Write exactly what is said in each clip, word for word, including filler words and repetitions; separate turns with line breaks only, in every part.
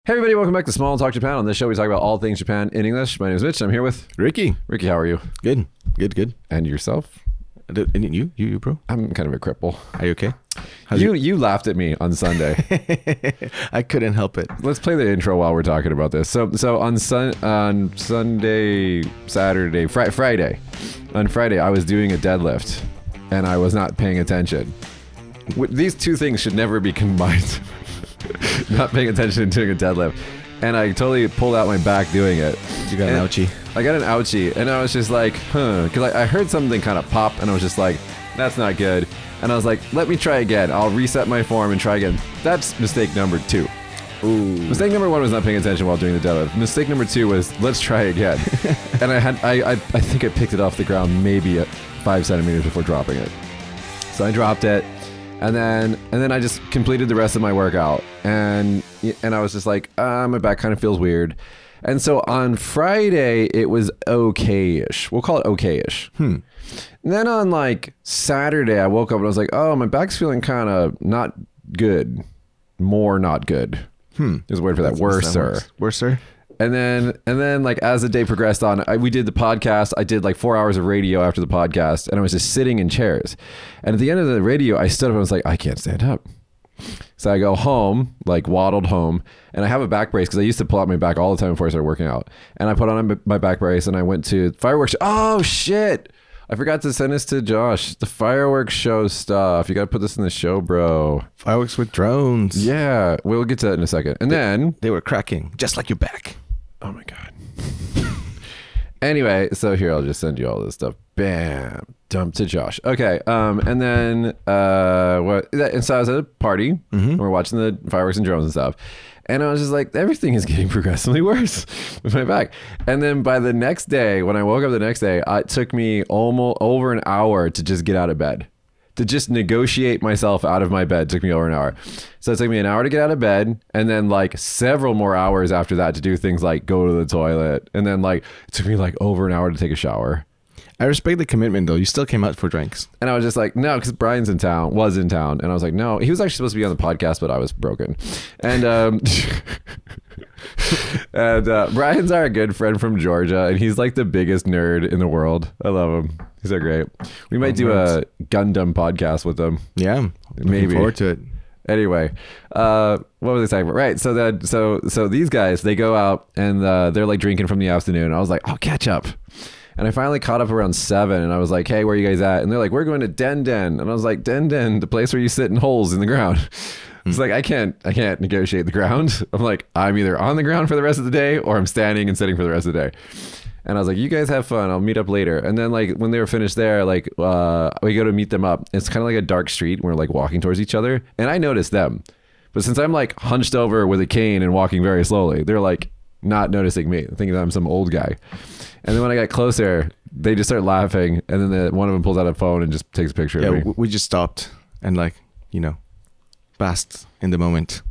Hey everybody, welcome back to Small Talk Japan. On this show, we talk about all things Japan in English. My name is Mitch. I'm here with
Ricky.
Ricky, how are you?
Good, good, good.
And yourself?
And you, you, you, bro.
I'm kind of a cripple.
Are you okay? How's
You
it-
you laughed at me on Sunday.
I couldn't help it.
Let's play the intro while we're talking about this. So so on sun on Sunday, Saturday, fri- Friday, on Friday, I was doing a deadlift, and I was not paying attention. W- These two things should never be combined. Not paying attention and doing a deadlift, and I totally pulled out my back doing it.
You got
And
an ouchie.
I got an ouchie, and I was just like, huh, because I, I heard something kind of pop, and I was just like, that's not good. And I was like, let me try again. I'll reset my form and try again. That's mistake number two.
Ooh.
Mistake number one was not paying attention while doing the deadlift. Mistake number two was let's try again. And I had I, I I think I picked it off the ground maybe at five centimeters before dropping it. So I dropped it, and then and then I just completed the rest of my workout, and and I was just like, uh, my back kind of feels weird. And so on Friday it was okay-ish. We'll call it okay-ish.
Hmm.
And then on like Saturday I woke up and I was like, oh, my back's feeling kind of not good. More not good.
Hmm.
There's a word for that. Worser.
Worser.
And then, and then, like as the day progressed on, I, we did the podcast. I did like four hours of radio after the podcast, and I was just sitting in chairs. And at the end of the radio, I stood up and I was like, I can't stand up. So I go home, like waddled home, and I have a back brace because I used to pull out my back all the time before I started working out. And I put on my back brace, and I went to fireworks. Oh shit! I forgot to send this to Josh. The fireworks show stuff. You got to put this in the show, bro.
Fireworks with drones.
Yeah, we'll get to that in a second. And then,
They were cracking, just like your back.
oh my god. Anyway, so here I'll just send you all this stuff. Bam, dump to Josh. Okay, um, and then uh, what? And so I was at a party.
Mm-hmm.
And we're watching the fireworks and drones and stuff. And I was just like, everything is getting progressively worse with my back. And then by the next day, when I woke up the next day, it took me almost over an hour to just get out of bed. To just negotiate myself out of my bed took me over an hour. So it took me an hour to get out of bed, and then like several more hours after that to do things like go to the toilet. And then like it took me like over an hour to take a shower.
I respect the commitment, though. You still came out for drinks.
And I was just like, no, because Brian's in town, was in town. And I was like, no, he was actually supposed to be on the podcast, but I was broken. And um, and uh, Brian's our good friend from Georgia, and he's like the biggest nerd in the world. I love him. He's so great. We might do a Gundam podcast with him.
Yeah. I'm looking
Maybe.
forward to it.
Anyway, uh, what was I talking about? Right. So that, so, so these guys, they go out and uh, they're like drinking from the afternoon. I was like, I'll catch up. And I finally caught up around seven, and I was like, hey, where are you guys at? And they're like, we're going to Den Den. And I was like, Den Den, the place where you sit in holes in the ground. It's like, I can't, I can't negotiate the ground. I'm like, I'm either on the ground for the rest of the day or I'm standing and sitting for the rest of the day. And I was like, you guys have fun. I'll meet up later. And then like when they were finished there, like uh, we go to meet them up. It's kind of like a dark street. We're like walking towards each other. And I noticed them. But since I'm like hunched over with a cane and walking very slowly, they're like not noticing me, thinking that I'm some old guy. And then when I got closer, they just start laughing. And then the, one of them pulls out a phone and just takes a picture
Yeah,
of me.
w- we just stopped and, like, you know, basked in the moment.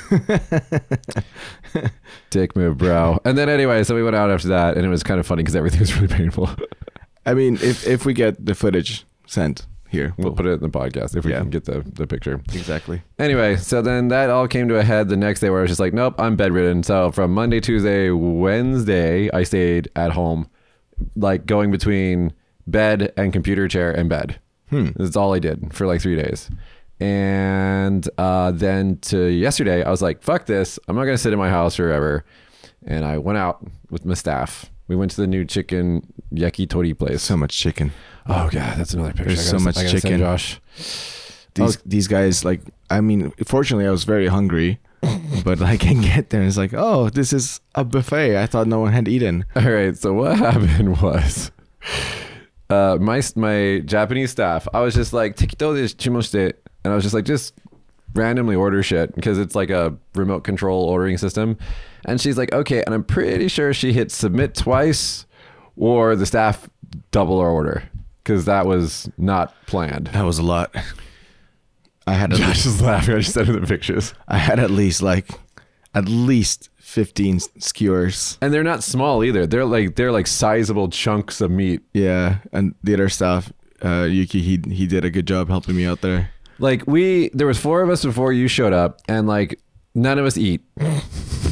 Dick move, bro. And then anyway, so we went out after that, and it was kind of funny because everything was really painful.
I mean, if if we get the footage sent here,
We'll put it in the podcast if we
Yeah.
can get the, the picture.
exactly.
Anyway, so then that all came to a head the next day where I was just like, nope, I'm bedridden. So from Monday, Tuesday, Wednesday, I stayed at home, like going between bed and computer chair and bed.
Hmm.
That's all I did for like three days. And uh, then to yesterday, I was like, fuck this. I'm not going to sit in my house forever. And I went out with my staff. We went to the new chicken yakitori place.
So much chicken.
Oh, God, that's another picture.
There's
I gotta-
so much
I gotta send
chicken.
Josh.
These
Oh.
these guys, like, I mean, fortunately, I was very hungry, but I can get there. And it's like, oh, this is a buffet. I thought no one had eaten.
All right, so what happened was, uh, my my Japanese staff, I was just like, "Tekito desu chimoshite," and I was just like, just randomly order shit because it's like a remote control ordering system. And she's like, okay, and I'm pretty sure she hit submit twice, or the staff double our order because that was not planned.
That was a lot. I had at
Josh
least,
is laughing. I just sent her the pictures.
I had at least like at least fifteen skewers.
And they're not small either. They're like they're like sizable chunks of meat.
Yeah, and the other staff, uh, Yuki, he he did a good job helping me out there.
Like we, there was four of us before you showed up, and like none of us eat.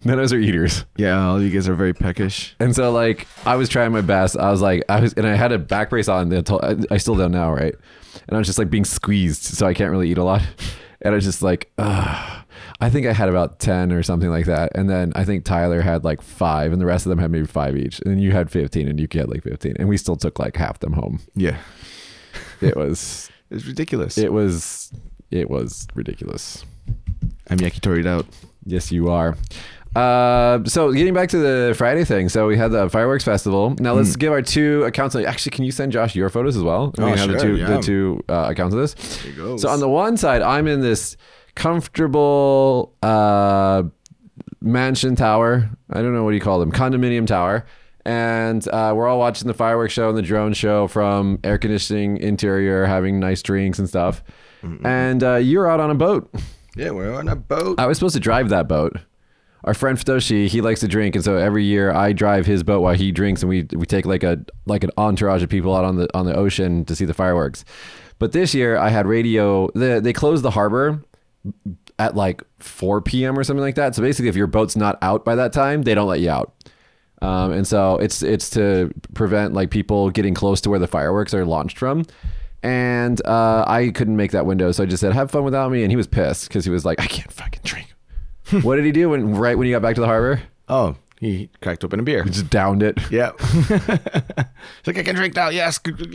None of us are eaters.
Yeah, all you guys are very peckish.
And so like I was trying my best. I was like I was and I had a back brace on until I, I still don't now, right? And I was just like being squeezed, so I can't really eat a lot. And I was just like, ugh. I think I had about ten or something like that. And then I think Tyler had like five and the rest of them had maybe five each. And then you had fifteen and you had like fifteen. And we still took like half them home.
Yeah.
It was
It's ridiculous.
it was it was ridiculous.
I'm yakitori'd out.
Yes, you are. Uh, so getting back to the Friday thing. So we had the fireworks festival. Now let's
Mm.
give our two accounts. Actually, can you send Josh your photos as well?
Oh,
we have
sure,
the two,
yeah.
the two uh, accounts of this.
There you go.
So on the one side, I'm in this comfortable uh, mansion tower. I don't know what do you call them, condominium tower. And uh, we're all watching the fireworks show and the drone show from air conditioning interior, having nice drinks and stuff. Mm-mm. And uh, you're out on a boat.
Yeah, we're on a boat.
I was supposed to drive that boat. Our friend Futoshi, he likes to drink, and so every year I drive his boat while he drinks, and we we take like a like an entourage of people out on the on the ocean to see the fireworks. But this year I had radio. The, they closed the harbor at like four p.m. or something like that. So basically, if your boat's not out by that time, they don't let you out. Um, and so it's it's to prevent like people getting close to where the fireworks are launched from. And uh, I couldn't make that window, so I just said, "Have fun without me." And he was pissed because he was like, "I can't fucking drink." What did he do when right when he got back to the harbor?
Oh, he cracked open a beer.
He just downed it.
Yeah. It's like, I can drink now. Yes.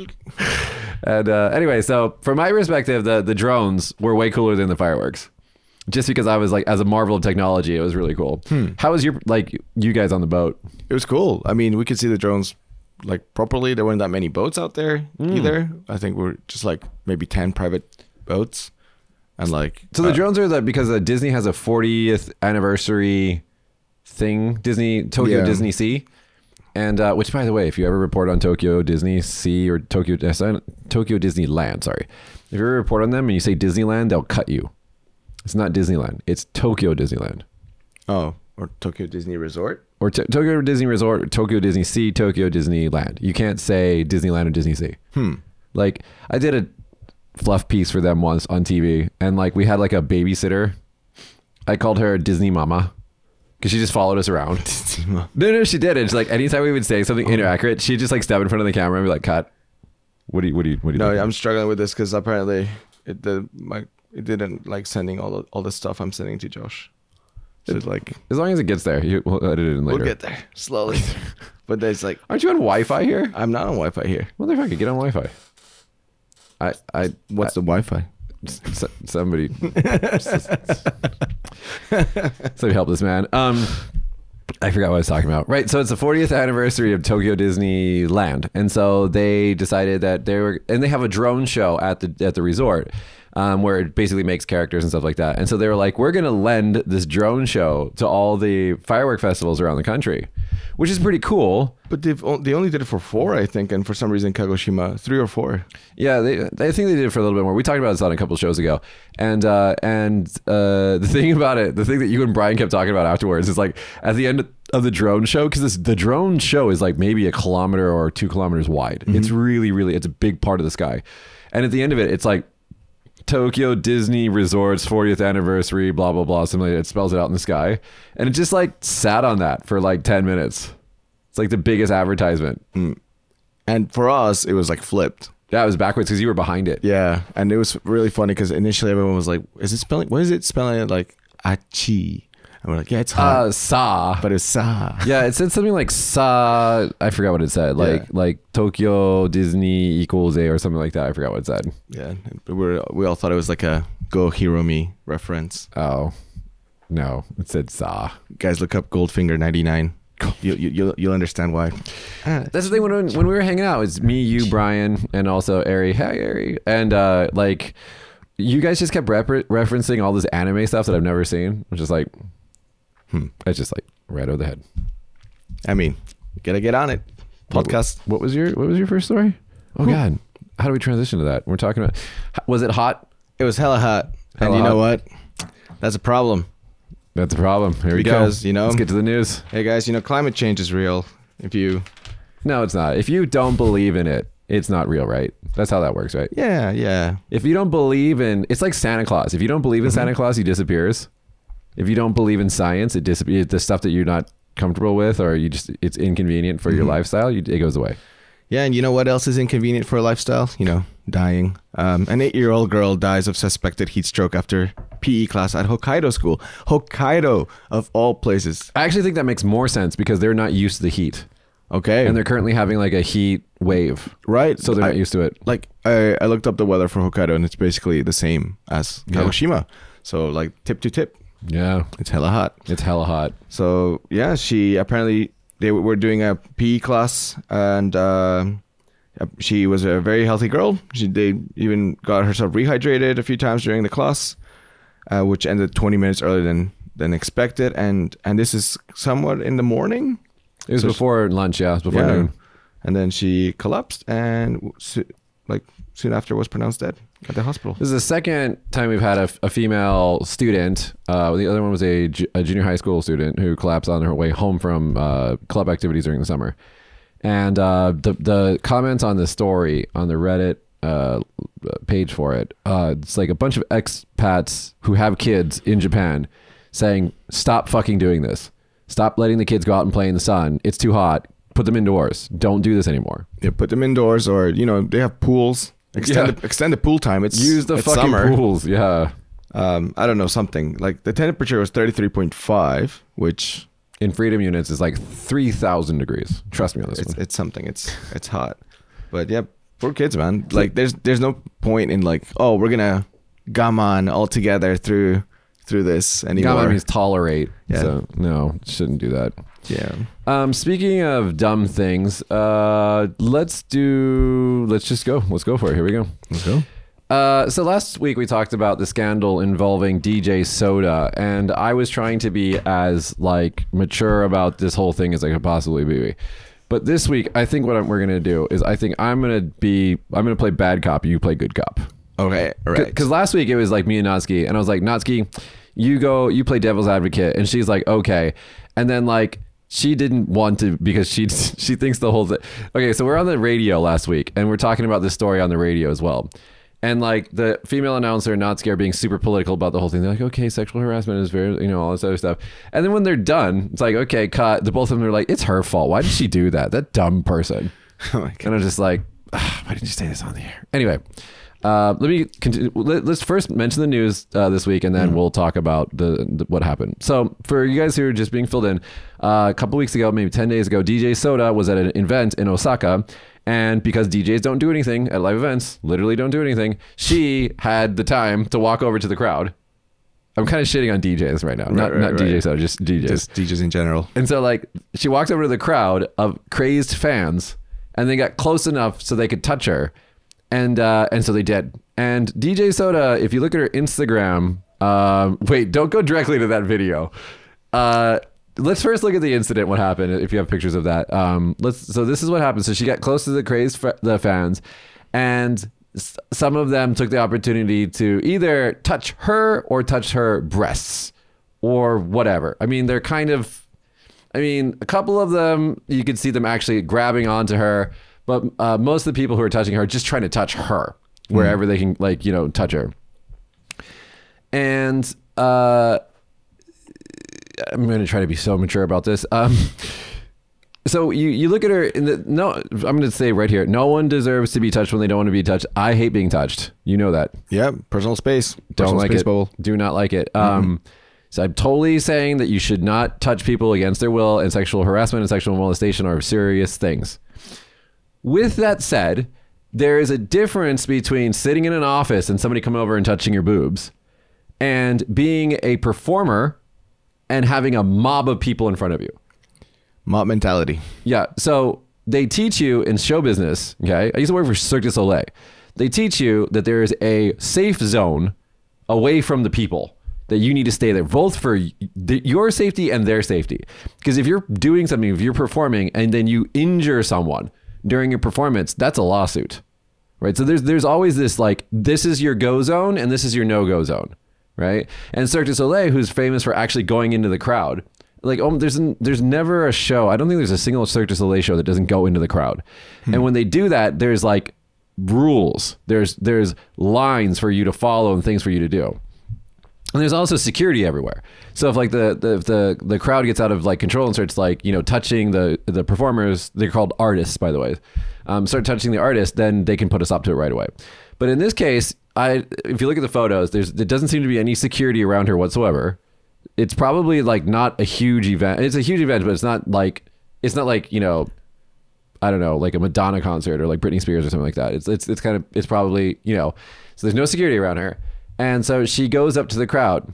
And uh, anyway, so from my perspective, the the drones were way cooler than the fireworks. Just because I was like, as a marvel of technology, it was really cool. Hmm. How was your like you guys on the boat?
It was cool. I mean, we could see the drones like properly. There weren't that many boats out there mm. either. I think we're just like maybe ten private boats. And like,
so the
uh,
drones are that because uh, Disney has a fortieth anniversary thing, Disney Tokyo
Yeah.
Disney Sea, and uh, which by the way, if you ever report on Tokyo Disney Sea or Tokyo uh, Tokyo Disneyland, sorry, if you ever report on them and you say Disneyland, they'll cut you. It's not Disneyland, it's Tokyo Disneyland.
Oh, or Tokyo Disney Resort,
or t- Tokyo Disney Resort, Tokyo Disney Sea, Tokyo Disneyland. You can't say Disneyland or Disney Sea.
Hmm.
Like I did a fluff piece for them once on T V, and like we had like a babysitter. I called her Disney Mama because she just followed us around. no, no, she did. It's like anytime we would say something inaccurate, she'd just like step in front of the camera and be like, "Cut." What do you? What do you? What do you?
No,
think?
I'm struggling with this because apparently it the my it didn't like sending all the, all the stuff I'm sending to Josh. So it's like
As long as it gets there, you, we'll edit it in later.
we'll get there slowly. But there's like,
Aren't you on Wi-Fi here?
I'm not on Wi-Fi here.
Motherfucker, get on Wi-Fi. I, I,
What's the Wi-Fi?
S- somebody somebody help this man. um I forgot what I was talking about. Right, so it's the fortieth anniversary of Tokyo Disneyland, and so they decided that they were, and they have a drone show at the at the resort, um, where it basically makes characters and stuff like that. And so they were like, we're gonna lend this drone show to all the firework festivals around the country, which is pretty cool.
But they've o- they only did it for four, I think, and for some reason Kagoshima three or four.
Yeah, they, I think they did it for a little bit more. We talked about this on a couple of shows ago, and uh, and uh, the thing about it, the thing that you and Brian kept talking about afterwards is like at the end of the drone show, because the drone show is like maybe a kilometer or two kilometers wide. Mm-hmm. It's really, really, it's a big part of the sky, and at the end of it, it's like Tokyo Disney Resort's fortieth anniversary, blah blah blah, something like that. It spells it out in the sky, and it just like sat on that for like ten minutes. It's like the biggest advertisement.
Mm. And for us, it was like flipped.
Yeah, it was backwards because you were behind it.
Yeah, and it was really funny because initially everyone was like, "Is it spelling? What is it spelling it like achi?" And we're like, "Yeah, it's hot,
Uh, sa.
but it's sa."
Yeah, it said something like sa. I forgot what it said. Like
Yeah.
like Tokyo Disney equals a or something like that. I forgot what it said.
Yeah, we were we all thought it was like a Go Hiromi reference.
Oh, no, it said sa.
Guys, look up Goldfinger ninety-nine. You, you you'll you'll understand why.
That's the thing. When when we were hanging out, it's me, you, Brian, and also Ari. Hey, Ari. And uh, like, you guys just kept rep- referencing all this anime stuff that I've never seen. Which is like, hmm, it's just like right over the head.
I mean, gotta get on it. Podcast.
What, what was your What was your first story? Oh
Who?
God, how do we transition to that? We're talking about. Was it hot?
It was hella hot,
Hella
and you know
hot.
what? That's a problem.
That's a problem. Here we go.
Because, you know-
let's get to the news.
Hey guys, you know climate change is real. If you,
No, it's not. If you don't believe in it, it's not real, right? That's how that works, right?
yeah, yeah,
If you don't believe in, it's like Santa Claus. If you don't believe in
Mm-hmm.
Santa Claus, he disappears. If you don't believe in science, it disappears. The stuff that you're not comfortable with, or you just it's inconvenient for mm-hmm. your lifestyle, you, it goes away.
Yeah, and you know what else is inconvenient for a lifestyle? You know, dying. Um, an eight-year-old girl dies of suspected heat stroke after P E class at Hokkaido school. Hokkaido, of all places.
I actually think that makes more sense because they're not used to the heat.
Okay.
And they're currently having like a heat wave.
Right.
So they're
I,
not used to it.
Like, I, I looked up the weather for Hokkaido, and it's basically the same as Kagoshima. Yeah. So, like, tip to tip.
Yeah.
It's hella hot.
It's hella hot.
So, yeah, she apparently... They were doing a P E class, and uh, she was a very healthy girl. She they even got herself rehydrated a few times during the class, uh, which ended twenty minutes earlier than, than expected. And and this is somewhat in the morning.
It was so before she, lunch, yeah. It was before yeah. noon.
And then she collapsed, and like soon after was pronounced dead at the hospital.
This is the second time we've had a, a female student. Uh, the other one was a, a junior high school student who collapsed on her way home from uh, club activities during the summer. And uh, the the comments on the story on the Reddit uh, page for it, uh, it's like a bunch of expats who have kids in Japan saying, "Stop fucking doing this. Stop letting the kids go out and play in the sun. It's too hot. Put them indoors. Don't do this anymore."
Yeah, put them indoors, or you know they have pools. Extend, yeah. the, extend the pool time. It's
use the
it's
fucking
summer.
pools. Yeah.
Um, I don't know, something like the temperature was thirty-three point five, which
in freedom units is like three thousand degrees. Trust me on this
it's,
one.
It's something. It's it's hot, but yeah, poor kids, man. Like there's there's no point in like, oh, we're gonna gaman all together through through this anymore.
Gaman means tolerate.
Yeah.
So no, shouldn't do that.
Yeah.
Um, speaking of dumb things, uh, let's do, let's just go. Let's go for it. Here we go.
Let's go.
Uh, so last week we talked about the scandal involving D J Soda, and I was trying to be as like mature about this whole thing as I could possibly be. But this week, I think what I'm, we're gonna do is I think I'm gonna be, I'm gonna play bad cop. You play good cop.
Okay. All right.
Because last week it was like me and Natsuki, and I was like, Natsuki, you go, you play devil's advocate, and she's like, okay, and then like. She didn't want to because she she thinks the whole thing. Okay, so we're on the radio last week and we're talking about this story on the radio as well. And like the female announcer, not scared, being super political about the whole thing. They're like, okay, sexual harassment is very, you know, all this other stuff. And then when they're done, it's like, okay, cut. The both of them are like, it's her fault. Why did she do that? That dumb person. Oh my God. And I'm just like, why didn't you say this on the air? Anyway. Uh, let me continue. Let, let's first mention the news uh, this week, and then mm-hmm. we'll talk about the, the what happened. So, for you guys who are just being filled in, uh, a couple weeks ago, maybe ten days ago, D J Soda was at an event in Osaka, and because D Js don't do anything at live events, literally don't do anything, she had the time to walk over to the crowd. I'm kind of shitting on D Js right now, right, not right, not right. D J Soda, just D Js,
just D Js in general.
And so, like, she walked over to the crowd of crazed fans, and they got close enough so they could touch her. And uh, and so they did. And D J Soda, if you look at her Instagram, um, wait, don't go directly to that video. Uh, let's first look at the incident. What happened? If you have pictures of that, um, let's. So this is what happened. So she got close to the crazed f- the fans, and s- some of them took the opportunity to either touch her or touch her breasts or whatever. I mean, they're kind of. I mean, a couple of them you could see them actually grabbing onto her. But uh, most of the people who are touching her are just trying to touch her wherever mm. they can, like, you know, touch her. And uh, I'm going to try to be so mature about this. Um, so you, you look at her in the, no, I'm going to say right here, no one deserves to be touched when they don't want to be touched. I hate being touched. You know that.
Yeah. Personal space.
Don't
personal
like
space
it.
Bubble.
Do not like it.
Mm-hmm.
Um, so I'm totally saying that you should not touch people against their will, and sexual harassment and sexual molestation are serious things. With that said, there is a difference between sitting in an office and somebody coming over and touching your boobs and being a performer and having a mob of people in front of you.
Mob mentality.
Yeah. So they teach you in show business, okay? I used to work for Cirque du Soleil. They teach you that there is a safe zone away from the people, that you need to stay there, both for your safety and their safety. Because if you're doing something, if you're performing and then you injure someone during your performance, that's a lawsuit, right? So there's there's always this like, this is your go zone and this is your no-go zone, right? And Cirque du Soleil, who's famous for actually going into the crowd, like, oh, there's there's never a show, I don't think there's a single Cirque du Soleil show that doesn't go into the crowd. Hmm. And when they do that, there's like rules, there's there's lines for you to follow and things for you to do. And there's also security everywhere. So if like the, the if the the crowd gets out of like control and starts like, you know, touching the the performers, they're called artists, by the way, um, start touching the artist, then they can put a stop to it right away. But in this case, I if you look at the photos, there's there doesn't seem to be any security around her whatsoever. It's probably like not a huge event. It's a huge event, but it's not like it's not like, you know, I don't know, like a Madonna concert or like Britney Spears or something like that. It's it's it's kind of it's probably, you know, so there's no security around her. And so she goes up to the crowd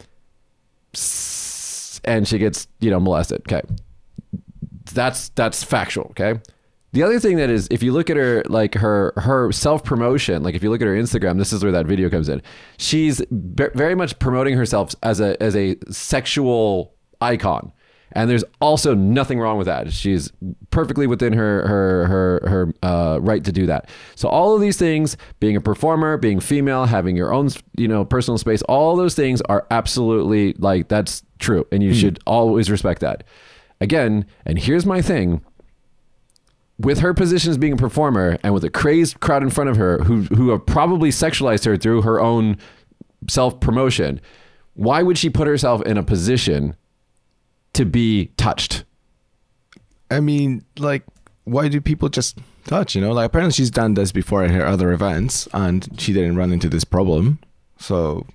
and she gets, you know, molested. Okay. That's, that's factual. Okay. The other thing that is, if you look at her, like her, her self-promotion, like if you look at her Instagram, this is where that video comes in. She's b- very much promoting herself as a, as a sexual icon. And there's also nothing wrong with that. She's perfectly within her her her her uh, right to do that. So all of these things, being a performer, being female, having your own, you know, personal space, all those things are absolutely like that's true, and you hmm. should always respect that. Again, and here's my thing: with her position as being a performer, and with a crazed crowd in front of her who who have probably sexualized her through her own self promotion, why would she put herself in a position to be touched?
I mean, like, why do people just touch, you know? Like, apparently she's done this before at her other events and she didn't run into this problem. So...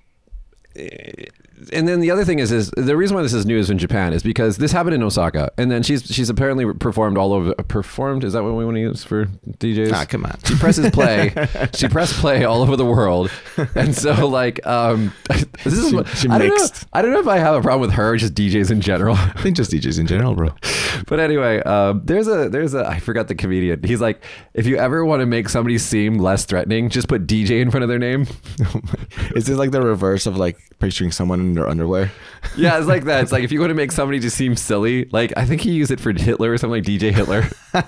And then the other thing is, is the reason why this is news in Japan is because this happened in Osaka, and then she's she's apparently performed all over. Performed is that what we want to use for D Js?
Ah, come on.
She presses play. She pressed play all over the world, and so like um, this is
she,
what,
she
I don't
mixed.
know. I don't know if I have a problem with her, or just D Js in general.
I think just D Js in general, bro.
But anyway, um, there's a there's a I forgot the comedian. He's like, if you ever want to make somebody seem less threatening, just put D J in front of their name.
Is this like the reverse of like picturing someone in their underwear?
Yeah, it's like that. It's like if you want to make somebody just seem silly, like I think he used it for Hitler or something, like D J Hitler.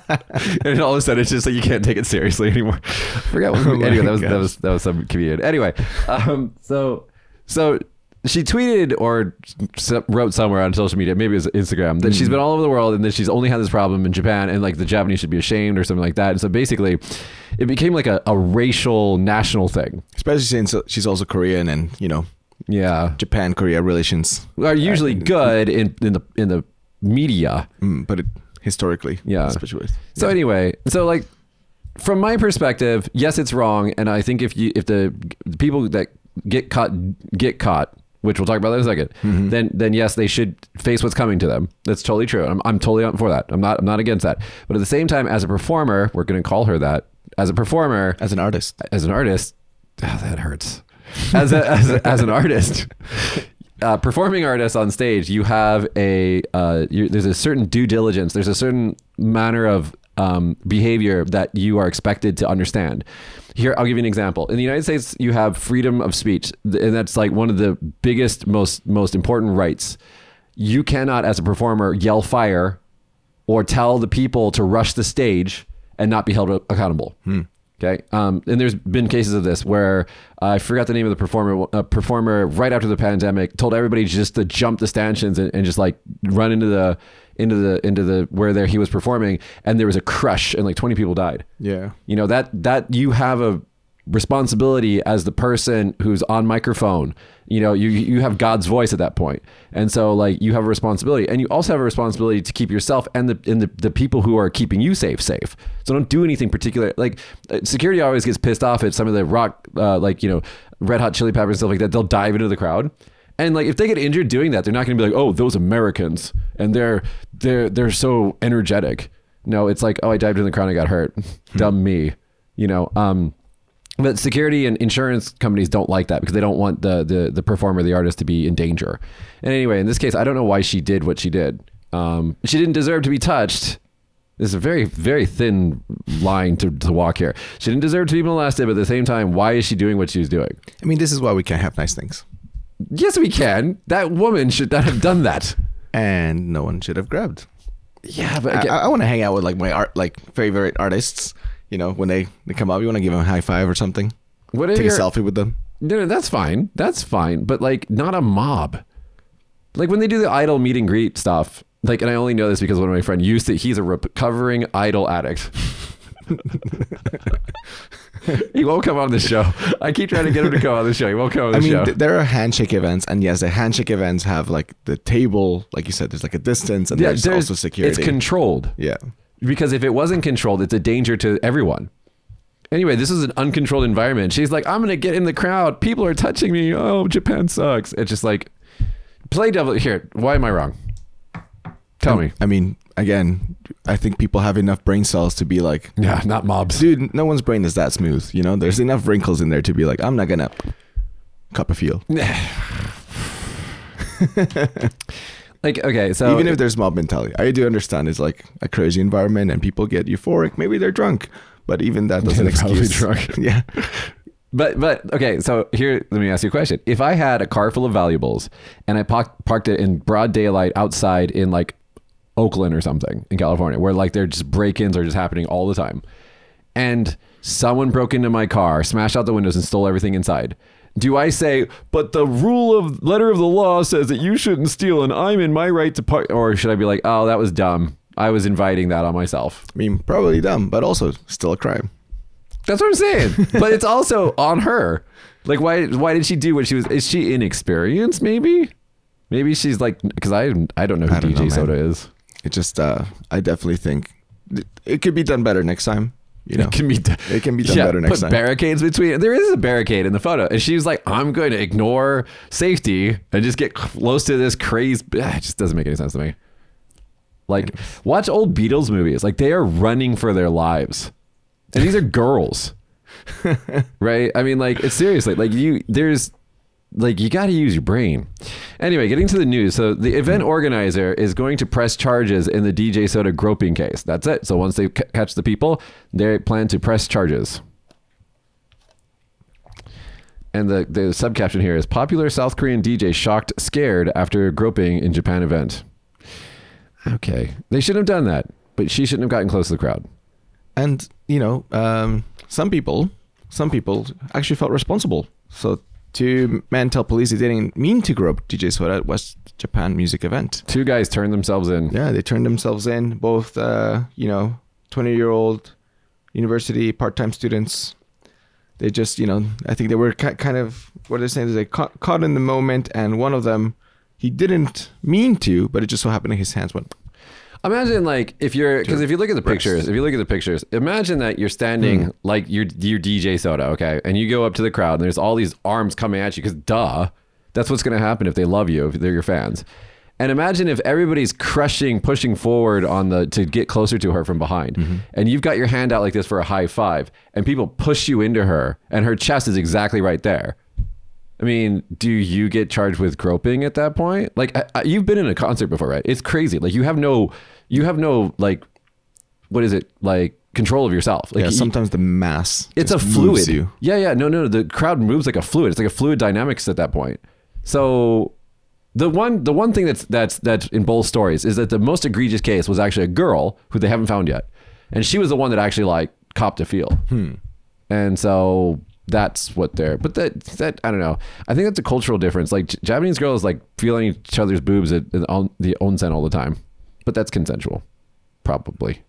And all of a sudden it's just like you can't take it seriously anymore. I forgot what
Oh
anyway, that was
gosh.
that was that was some comedian. Anyway, um so so she tweeted or wrote somewhere on social media, maybe it was Instagram, that mm-hmm. she's been all over the world and that she's only had this problem in Japan, and like the Japanese should be ashamed or something like that. And so basically it became like a, a racial national thing.
Especially since she's also Korean, and you know,
yeah,
Japan Korea relations
are usually
uh,
good in in the in the media,
mm, but it, historically,
yeah.
especially.
So
yeah.
anyway, so like from my perspective, yes, it's wrong, and I think if you if the, the people that get caught get caught, which we'll talk about that in a second, mm-hmm. then then yes, they should face what's coming to them. That's totally true. I'm I'm totally on for that. I'm not I'm not against that. But at the same time, as a performer, we're going to call her that. As a performer,
as an artist,
as an artist, oh, that hurts. As a, as, a, as an artist, uh, performing artist on stage, you have a uh, you, there's a certain due diligence. There's a certain manner of um, behavior that you are expected to understand. Here, I'll give you an example. In the United States, you have freedom of speech, and that's like one of the biggest, most most important rights. You cannot, as a performer, yell fire or tell the people to rush the stage and not be held accountable. Hmm. Okay. Um, and there's been cases of this where uh, I forgot the name of the performer, a performer right after the pandemic told everybody just to jump the stanchions and, and just like run into the, into the, into the, where there he was performing, and there was a crush and like twenty people died.
Yeah.
You know, that, that you have a responsibility as the person who's on microphone. You know, you you have God's voice at that point. And so like you have a responsibility, and you also have a responsibility to keep yourself and the and the, the people who are keeping you safe safe. So don't do anything particular. Like security always gets pissed off at some of the rock uh, like, you know, Red Hot Chili Peppers and stuff like that. They'll dive into the crowd. And like if they get injured doing that, they're not going to be like, "Oh, those Americans, and they're they're they're so energetic." No, it's like, "Oh, I dived in the crowd and I got hurt." Dumb me. You know, um but security and insurance companies don't like that because they don't want the, the, the performer, the artist, to be in danger. And anyway, in this case, I don't know why she did what she did. Um, she didn't deserve to be touched. This is a very, very thin line to, to walk here. She didn't deserve to be molested, but at the same time, why is she doing what she was doing?
I mean, this is why we can't have nice things.
Yes, we can. That woman should not have done that.
And no one should have grabbed.
Yeah, but again,
I, I want to hang out with like my art, like favorite artists. You know, when they, they come up, you want to give them a high five or something.
What
Take
your,
a selfie with them.
No, no, that's fine. That's fine. But like, not a mob. Like when they do the Idol meet and greet stuff, like, and I only know this because one of my friends used to, he's a recovering Idol addict. He won't come on the show. I keep trying to get him to come on the show. He won't come on the
I mean,
show.
th- there are handshake events, and yes, the handshake events have like the table, like you said, there's like a distance, and
yeah,
there's,
there's
also security.
It's controlled.
Yeah.
Because if it wasn't controlled, it's a danger to everyone. Anyway, this is an uncontrolled environment. She's like, I'm going to get in the crowd. People are touching me. Oh, Japan sucks. It's just like, play devil. Here, why am I wrong? Tell me.
I mean, again, I think people have enough brain cells to be like,
Yeah, not mobs.
dude, no one's brain is that smooth. You know, there's enough wrinkles in there to be like, I'm not going to cup a feel.
Like, okay, so.
Even if there's mob mentality, I do understand it's like a crazy environment and people get euphoric. Maybe they're drunk, but even that doesn't
They're probably
excuse.
drunk.
Yeah.
But, but okay, so here, let me ask you a question. If I had a car full of valuables and I park, parked it in broad daylight outside in like Oakland or something in California, where like they're just break-ins are just happening all the time, and someone broke into my car, smashed out the windows and stole everything inside, do I say, but the rule of letter of the law says that you shouldn't steal and I'm in my right to park, or should I be like, oh, that was dumb. I was inviting that on myself.
I mean, probably dumb, but also still a crime.
That's what I'm saying. But it's also on her. Like, why why did she do what she was? Is she inexperienced, maybe? Maybe she's like, because I, I don't know who
I don't
D J
know,
Soda
man.
is.
It just, uh, I definitely think it, it could be done better next time. You know,
It can be done,
it can be done
yeah,
better next
put
time.
barricades between. There is a barricade in the photo. And she's like, I'm going to ignore safety and just get close to this craze. Ah, it just doesn't make any sense to me. Like, watch old Beatles movies. Like, they are running for their lives. And these are girls. Right? I mean, like, it's seriously, like, you, there's, like, you got to use your brain. Anyway, getting to the news. So the event organizer is going to press charges in the D J Soda groping case. That's it. So once they c- catch the people, they plan to press charges. And the, the subcaption here is popular South Korean D J shocked, scared after groping in Japan event. Okay. They shouldn't have done that, but she shouldn't have gotten close to the crowd.
And, you know, um, some people, some people actually felt responsible. So two men tell police they didn't mean to grope D J Soda at West Japan music event.
Two guys turned themselves in.
Yeah, they turned themselves in. Both, uh, you know, twenty-year-old university part-time students. They just, you know, I think they were ki- kind of, what they're saying is they caught, caught in the moment, and one of them, he didn't mean to, but it just so happened that his hands went.
Imagine like if you're, because if you look at the
breasts.
pictures, if you look at the pictures, imagine that you're standing
Mm.
like you're, you're D J Soda, okay? And you go up to the crowd and there's all these arms coming at you because duh, that's what's going to happen if they love you, if they're your fans. And imagine if everybody's crushing, pushing forward on the, to get closer to her from behind.
Mm-hmm.
And you've got your hand out like this for a high five and people push you into her and her chest is exactly right there. I mean, do you get charged with groping at that point? Like, I, I, you've been in a concert before, right? It's crazy. Like, you have no, you have no, like, what is it? Like, control of yourself. Like,
Yeah,
you-
sometimes the mass
it's a
just moves
fluid.
you.
Yeah, yeah. No, no. The crowd moves like a fluid. It's like a fluid dynamics at that point. So, the one, the one thing that's that's that's in both stories is that the most egregious case was actually a girl who they haven't found yet, and she was the one that actually like copped a feel.
Hmm.
And so that's what they're, but that, that, I don't know. I think that's a cultural difference. Like J- Japanese girls like feeling each other's boobs at, at on, the onsen all the time, but that's consensual. Probably.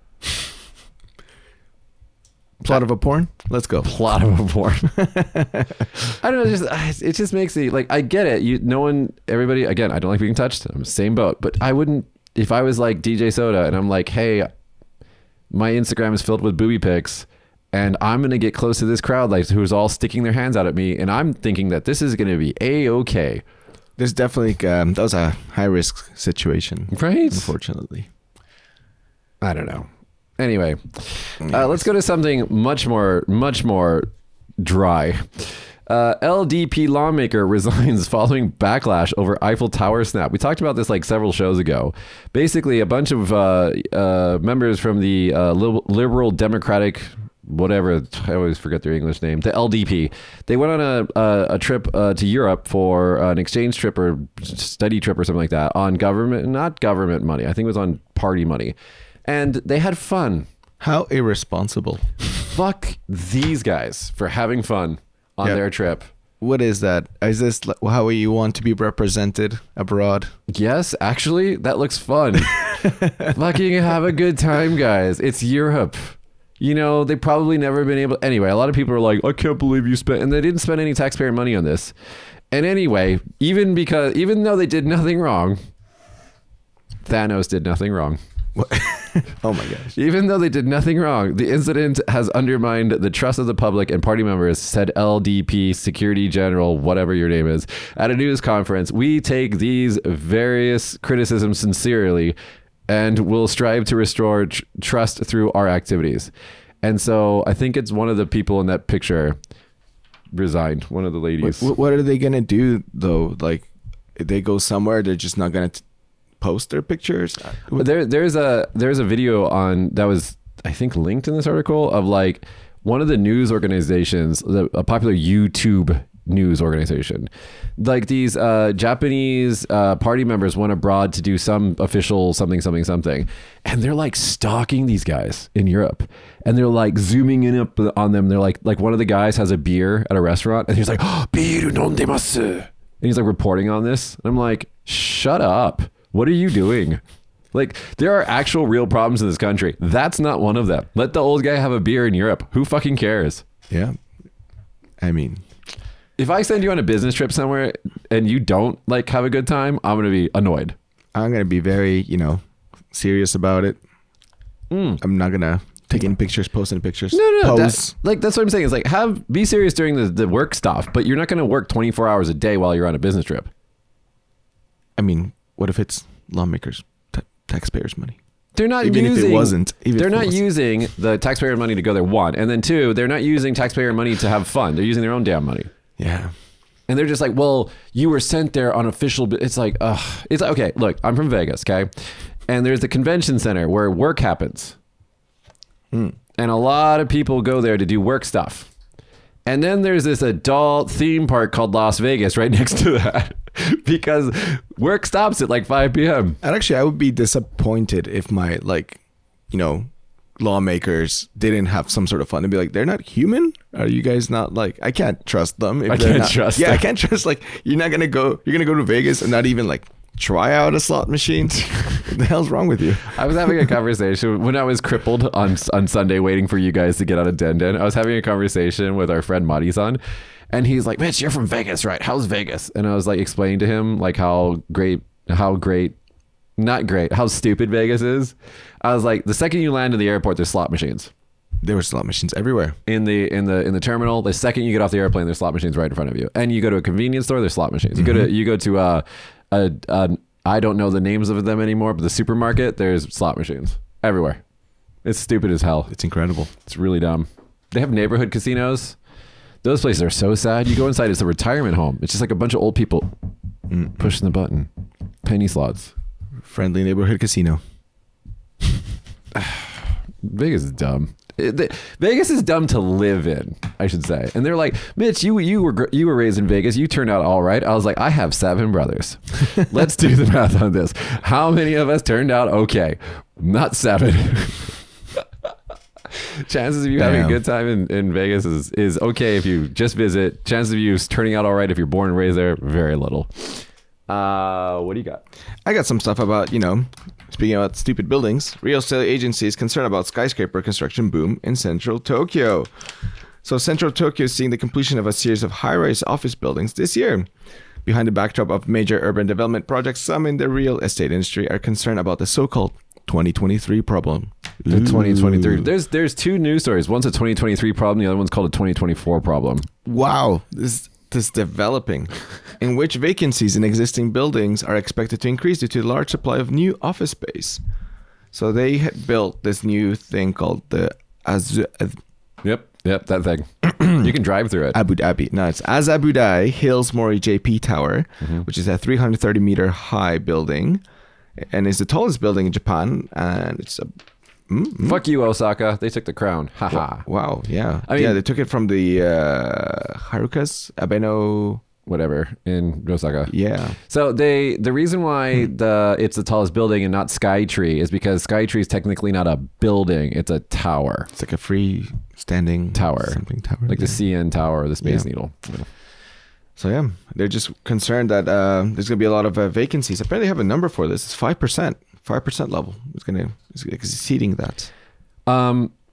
Plot of a porn? Let's go.
Plot of a porn. I don't know. Just, it just makes me like, I get it. You, no one, everybody, again, I don't like being touched. I'm the same boat, but I wouldn't, if I was like D J Soda and I'm like, hey, my Instagram is filled with booby pics and I'm going to get close to this crowd, like who's all sticking their hands out at me. And I'm thinking that this is going to be a-okay.
There's definitely, um, that was a high risk situation,
Right?
unfortunately.
I don't know. Anyway, uh, let's go to something much more, much more dry. Uh, L D P lawmaker resigns following backlash over Eiffel Tower snap. We talked about this like several shows ago. Basically, a bunch of uh, uh, members from the uh, Liberal Democratic, whatever, I always forget their English name, the L D P. They went on a, a, a trip uh, to Europe for an exchange trip or study trip or something like that on government, not government money. I think it was on party money. And they had fun.
How irresponsible.
Fuck these guys for having fun on
Yep.
their trip.
What is that? Is this like how you want to be represented abroad?
Yes, actually, that looks fun. Fucking have a good time, guys. It's Europe. you know, they probably never been able. Anyway, a lot of people are like, I can't believe you spent, and they didn't spend any taxpayer money on this. And anyway, even because, even though they did nothing wrong, Thanos did nothing wrong.
What? Oh my gosh.
Even though they did nothing wrong, the incident has undermined the trust of the public and party members, said L D P Security General, whatever your name is, at a news conference. We take these various criticisms sincerely and will strive to restore tr- trust through our activities. And so I think it's one of the people in that picture resigned, one of the ladies.
What, what are they going to do, though? Like, if they go somewhere, they're just not going to post their pictures?
There, there's a there's a video on that was I think linked in this article of like one of the news organizations, the, a popular YouTube news organization, like these uh, Japanese uh, party members went abroad to do some official something something something, and they're like stalking these guys in Europe, and they're like zooming in up on them. They're like like one of the guys has a beer at a restaurant, and he's like, oh, "Biru nondemasu," and he's like reporting on this, and I'm like, "Shut up! What are you doing?" Like, there are actual real problems in this country. That's not one of them. Let the old guy have a beer in Europe. Who fucking cares?
Yeah. I mean,
if I send you on a business trip somewhere and you don't like have a good time, I'm going to be annoyed.
I'm going to be very, you know, serious about it.
Mm.
I'm not going to take in pictures, post in pictures.
No, no, no.
Pose.
That, like, that's what I'm saying. Is like, have, be serious during the, the work stuff, but you're not going to work twenty-four hours a day while you're on a business trip.
I mean, what if it's lawmakers? Taxpayers' money.
They're not
even
using.
if it wasn't. Even
they're
if it
not
wasn't.
using the taxpayer money to go there. One, and then two, they're not using taxpayer money to have fun. They're using their own damn money.
Yeah.
And they're just like, well, you were sent there on official. It's like, ugh. It's like, okay. Look, I'm from Vegas, okay, and there's the convention center where work happens,
Mm.
and a lot of people go there to do work stuff. And then there's this adult theme park called Las Vegas right next to that. Because work stops at like five p.m.
And actually, I would be disappointed if my, like, you know, lawmakers didn't have some sort of fun and be like, they're not human? Are you guys not like, I can't trust them. If
I
they're
can't
not,
trust
Yeah,
them.
I can't trust, like, you're not going to go, you're going to go to Vegas and not even like try out a slot machine. What the hell's wrong with you?
I was having a conversation when I was crippled on on Sunday waiting for you guys to get out of Den Den. I was having a conversation with our friend Mari-san. And he's like, Mitch, you're from Vegas, right? How's Vegas? And I was like explaining to him like how great, how great, not great, how stupid Vegas is. I was like, the second you land in the airport, there's slot machines.
There were slot machines everywhere.
In the in the in the terminal, the second you get off the airplane, there's slot machines right in front of you. And you go to a convenience store, there's slot machines. You
Mm-hmm.
go to you go to uh, a, a I don't know the names of them anymore, but the supermarket, there's slot machines everywhere. It's stupid as hell.
It's incredible.
It's really dumb. They have neighborhood casinos. Those places are so sad. You go inside, it's a retirement home. It's just like a bunch of old people
Mm.
pushing the button. Penny slots.
Friendly neighborhood casino.
Vegas is dumb. It- they- Vegas is dumb to live in, I should say. And they're like, Mitch, you you were gr- you were raised in Vegas. You turned out all right. I was like, I have seven brothers. Let's do the math on this. How many of us turned out okay? Not seven. Chances of you having a
Damn.
good time in, in Vegas is, is okay if you just visit. Chances of you turning out all right if you're born and raised there, very little. Uh, what do you got?
I got some stuff about, you know, speaking about stupid buildings, real estate agencies concerned about skyscraper construction boom in central Tokyo. So central Tokyo is seeing the completion of a series of high-rise office buildings this year. Behind the backdrop of major urban development projects, some in the real estate industry are concerned about the so-called twenty twenty-three problem.
The twenty twenty-three.
Ooh.
There's there's two news stories. One's a twenty twenty-three problem. The other one's called a twenty twenty-four problem.
Wow, this this developing, in which vacancies in existing buildings are expected to increase due to the large supply of new office space. So they had built this new thing called the Azu-
Yep. Yep. That thing. You can drive through it.
Abu Dhabi. No, it's Azabudai Hills Mori J P Tower,
Mm-hmm.
which is a three hundred thirty meter high building, and is the tallest building in Japan. And it's a mm, mm.
Fuck you, Osaka. They took the crown. Haha.
Wow, yeah,
I mean-
yeah. They took it from the uh, Harukas Abeno.
Whatever in Osaka.
Yeah,
So they the reason why
Hmm.
the it's the tallest building and not Skytree is because Skytree is technically not a building; it's a tower,
it's like a free standing
Tower.
something tower,
like the
yeah.
C N Tower or the Space
Yeah.
Needle.
So yeah, they're just concerned that uh, there's gonna be a lot of uh, vacancies. Apparently, they have a number for this. It's five percent, five percent level. It's gonna it's exceeding that.
Um,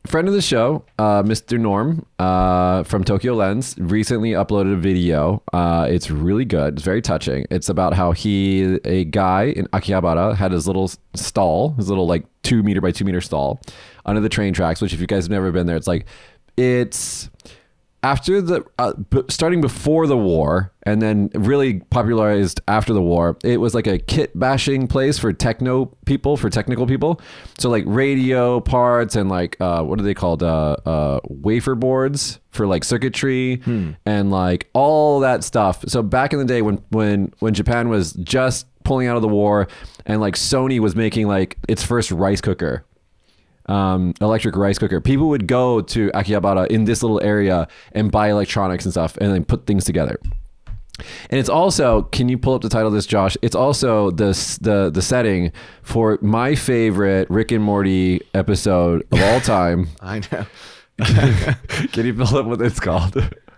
friend of the show, uh, Mister Norm uh, from Tokyo Lens, recently uploaded a video. Uh, it's really good. It's very touching. It's about how he, a guy in Akihabara, had his little stall, his little like two meter by two meter stall under the train tracks. Which, if you guys have never been there, it's like it's. After the uh, b- starting before the war and then really popularized after the war, it was like a kit bashing place for techno people, for technical people. So like radio parts and like uh, what are they called? Uh, uh, wafer boards for like circuitry hmm. and like all that stuff. So back in the day when when when Japan was just pulling out of the war and like Sony was making like its first rice cooker. Um, electric rice cooker. People would go to Akihabara in this little area and buy electronics and stuff and then put things together. And it's also, can you pull up the title of this, Josh? It's also the, the, the setting for my favorite Rick and Morty episode of all time.
I know.
Can you pull up what it's called?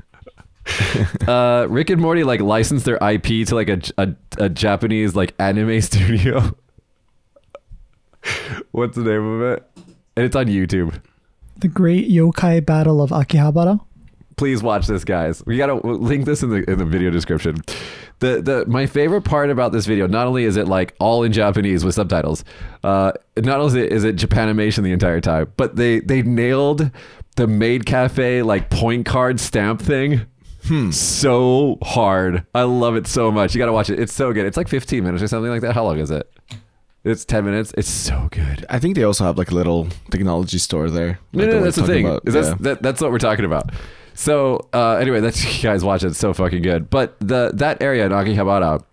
uh, Rick and Morty like licensed their I P to like a, a, a Japanese like anime studio. What's the name of it? And it's on YouTube.
The Great Yokai Battle of Akihabara.
Please watch this, guys. We gotta link this in the in the video description. The the my favorite part about this video, not only is it like all in Japanese with subtitles, uh, not only is it, is it Japanimation the entire time, but they they nailed the Maid Cafe like point card stamp thing. Hmm. So hard. I love it so much. You gotta watch it. It's so good. It's like fifteen minutes or something like that. How long is it? It's ten minutes. It's so good.
I think they also have like a little technology store there.
No,
like
no,
the
that's the thing.
About,
is that's,
yeah.
that, that's what we're talking about. So uh, anyway, that's you guys watch it. It's so fucking good. But the that area in Akihabara,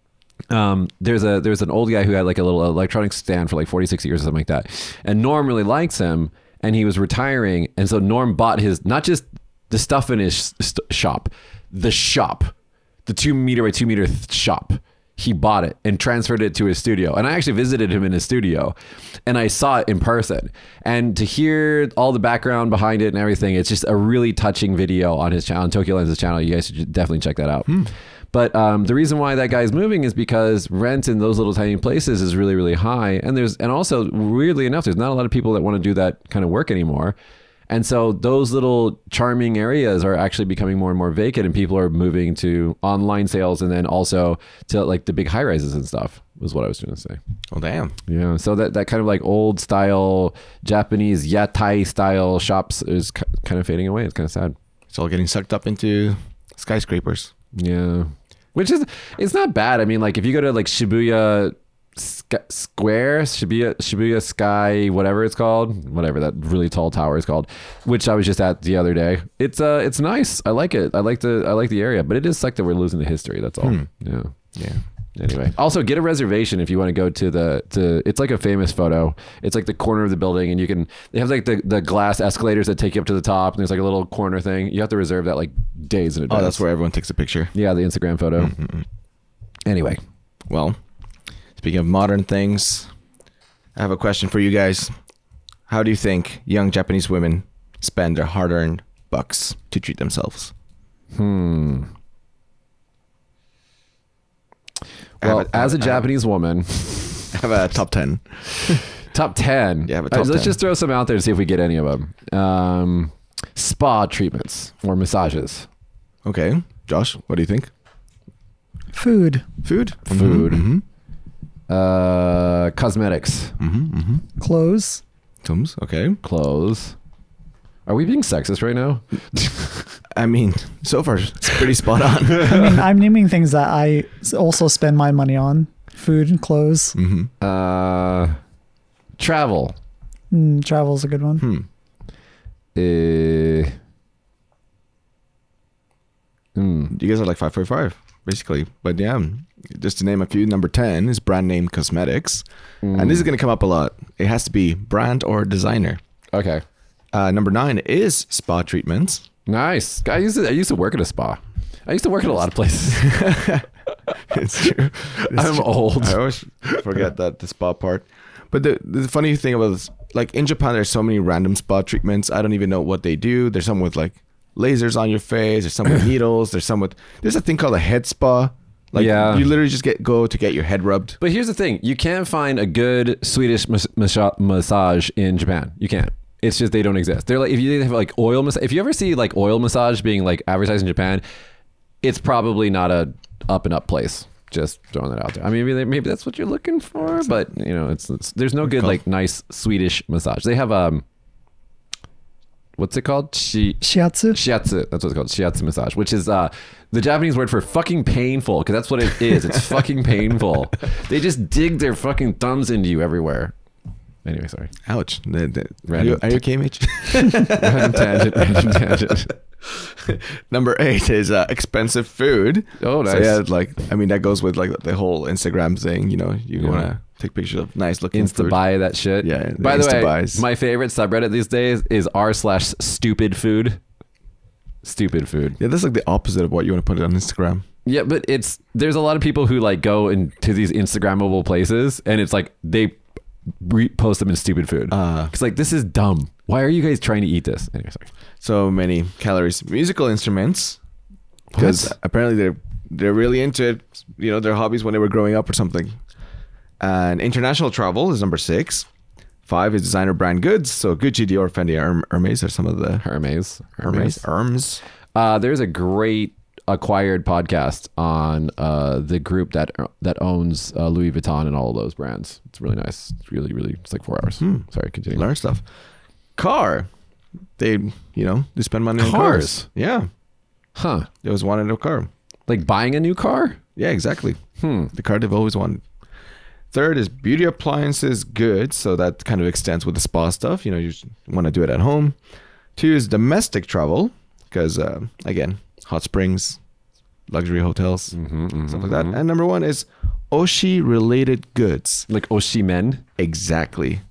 um, there's a there's an old guy who had like a little electronics stand for like forty-six years or something like that. And Norm really likes him, and he was retiring, and so Norm bought his not just the stuff in his st- shop, the shop, the two meter by two meter th- shop. He bought it and transferred it to his studio. And I actually visited him in his studio and I saw it in person. And to hear all the background behind it and everything, it's just a really touching video on his channel, on Tokyo Lens' channel. You guys should definitely check that out. Hmm. But um, the reason why that guy's moving is because rent in those little tiny places is really, really high. And there's, and also weirdly enough, there's not a lot of people that want to do that kind of work anymore. And so those little charming areas are actually becoming more and more vacant, and people are moving to online sales and then also to like the big high rises and stuff, was what I was going to say.
Oh, damn.
Yeah. So that, that kind of like old style Japanese yatai style shops is k- kind of fading away. It's kind of sad.
It's all getting sucked up into skyscrapers.
Yeah. Which is, it's not bad. I mean, like if you go to like Shibuya Sk- Square, Shibuya, Shibuya Sky, whatever it's called, whatever that really tall tower is called, which I was just at the other day. It's uh, it's nice. I like it. I like the I like the area, but it is sucked that we're losing the history. That's all. Hmm. Yeah,
yeah.
Anyway, also get a reservation if you want to go to the to. It's like a famous photo. It's like the corner of the building, and you can. They have like the, the glass escalators that take you up to the top, and there's like a little corner thing. You have to reserve that like days in advance.
Oh, that's where everyone takes a picture.
Yeah, the Instagram photo. Mm-hmm. Anyway,
well. Speaking of modern things, I have a question for you guys. How do you think young Japanese women spend their hard-earned bucks to treat themselves?
Hmm. Well, a, as a Japanese
have,
woman,
I have a top ten.
Top ten.
Yeah, I have a top
right,
ten.
Let's just throw some out there to see if we get any of them. Um, spa treatments or massages.
Okay, Josh, what do you think?
Food.
Food.
Food.
Mm-hmm.
Uh, cosmetics.
Mm-hmm, mm-hmm.
Clothes.
Tums, okay.
Clothes. Are we being sexist right now?
I mean, so far it's pretty spot on.
I mean, I'm naming things that I also spend my money on: food and clothes.
Mm-hmm.
Uh, travel.
Mm, travel's a good one.
Hmm.
Uh, mm.
You guys are like five for five, basically. But yeah, just to name a few, number ten is brand name cosmetics.
Mm.
And this is going to come up a lot. It has to be brand or designer.
Okay.
Uh, number nine is spa treatments.
Nice. I used to, I used to work at a spa. I used to work at a lot of places.
It's true. It's
I'm
true.
old.
I always forget that the spa part. But the, the funny thing about this, like in Japan, there's so many random spa treatments. I don't even know what they do. There's some with like lasers on your face. There's some with needles. There's some with, there's a thing called a head spa. Like
yeah.
you literally just get go to get your head rubbed.
But here's the thing. You can't find a good Swedish mas- mas- massage in Japan. You can't. It's just they don't exist. They're like if you have like oil massage. If you ever see like oil massage being like advertised in Japan, it's probably not a up and up place. Just throwing that out there. I mean, maybe, maybe that's what you're looking for, but you know, it's, it's there's no good like nice Swedish massage. They have um, what's it called? Shi,
Shiatsu.
shiatsu. That's what it's called. Shiatsu massage, which is uh the Japanese word for fucking painful, because that's what it is. It's fucking painful. They just dig their fucking thumbs into you everywhere. Anyway, sorry.
Ouch. The, the, are,
Random
you, are you okay, Mitch?
Random tangent. Random tangent.
Number eight is uh, expensive food.
Oh, nice.
So yeah, like I mean that goes with like the whole Instagram thing. You know, you
Yeah.
want to take pictures of nice looking
Insta
food.
buy that shit.
Yeah, the
By the
Insta
way,
buys.
my favorite subreddit these days is r slash stupid food. Stupid food.
Yeah, that's like the opposite of what you want to put it on Instagram.
Yeah, but it's there's a lot of people who like go into these Instagrammable places, and it's like they repost them in stupid food.
Uh,
It's like this is dumb. Why are you guys trying to eat this? Anyway, sorry.
so many calories. Musical instruments, because
What?
apparently they're they're really into it. You know, their hobbies when they were growing up or something. And international travel is number six. Five is designer brand goods. So Gucci, Dior, Fendi, Herm- Hermes are some of the
Hermes.
Hermes. Hermes.
Uh, there's a great acquired podcast on uh, the group that that owns uh, Louis Vuitton and all of those brands. It's really nice. It's really, really, it's like four hours.
Hmm.
Sorry, continue.
Learn stuff. Car. They, you know, they spend money on
Cars?
cars. Yeah.
Huh.
They always wanted a car.
Like buying a new car?
Yeah, exactly.
Hmm.
The car they've always wanted. Third is beauty appliances goods. So that kind of extends with the spa stuff. You know, you want to do it at home. Two is domestic travel. Because, uh, again, hot springs, luxury hotels,
Mm-hmm, mm-hmm,
stuff like that. And number one is Oshi related goods.
Like Oshimen?
Exactly.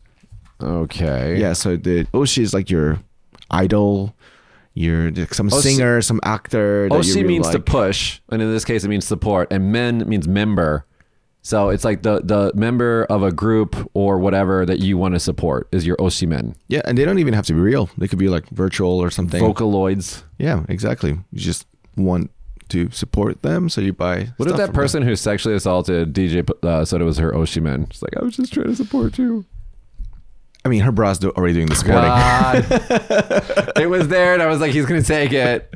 Okay.
Yeah, so the Oshi is like your idol, your some
Oshi-
singer, some actor. That you
Oshi
really
means to
like.
push, and in this case, it means support, and men means member. So it's like the the member of a group or whatever that you want to support is your Oshimen.
Yeah, and they don't even have to be real. They could be like virtual or something.
Vocaloids.
Yeah, exactly. You just want to support them, so you buy.
What if
stuff
that
from
person who sexually assaulted D J uh, said it was her Oshimen? She's like, I was just trying to support you.
them. I mean, her bra's do- already doing the supporting.
God. It was there, and I was like, he's gonna take it.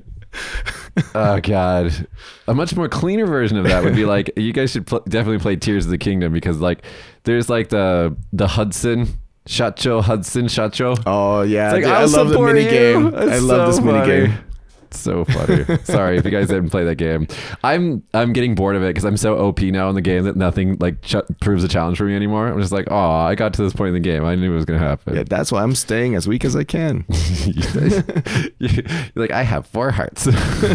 Oh God, a much more cleaner version of that would be like, you guys should pl- definitely play Tears of the Kingdom, because like there's like the the Hudson Shacho Hudson Shacho.
Oh yeah,
It's like,
dude, I
I'll
love the
support
mini
you.
game.
It's
I love this
so
mini
funny.
game.
It's so funny. Sorry if you guys didn't play that game. I'm I'm getting bored of it because I'm so O P now in the game that nothing like ch- proves a challenge for me anymore. I'm just like, oh, I got to this point in the game. I knew it was gonna happen.
Yeah, that's why I'm staying as weak as I can.
You're like, I have four hearts.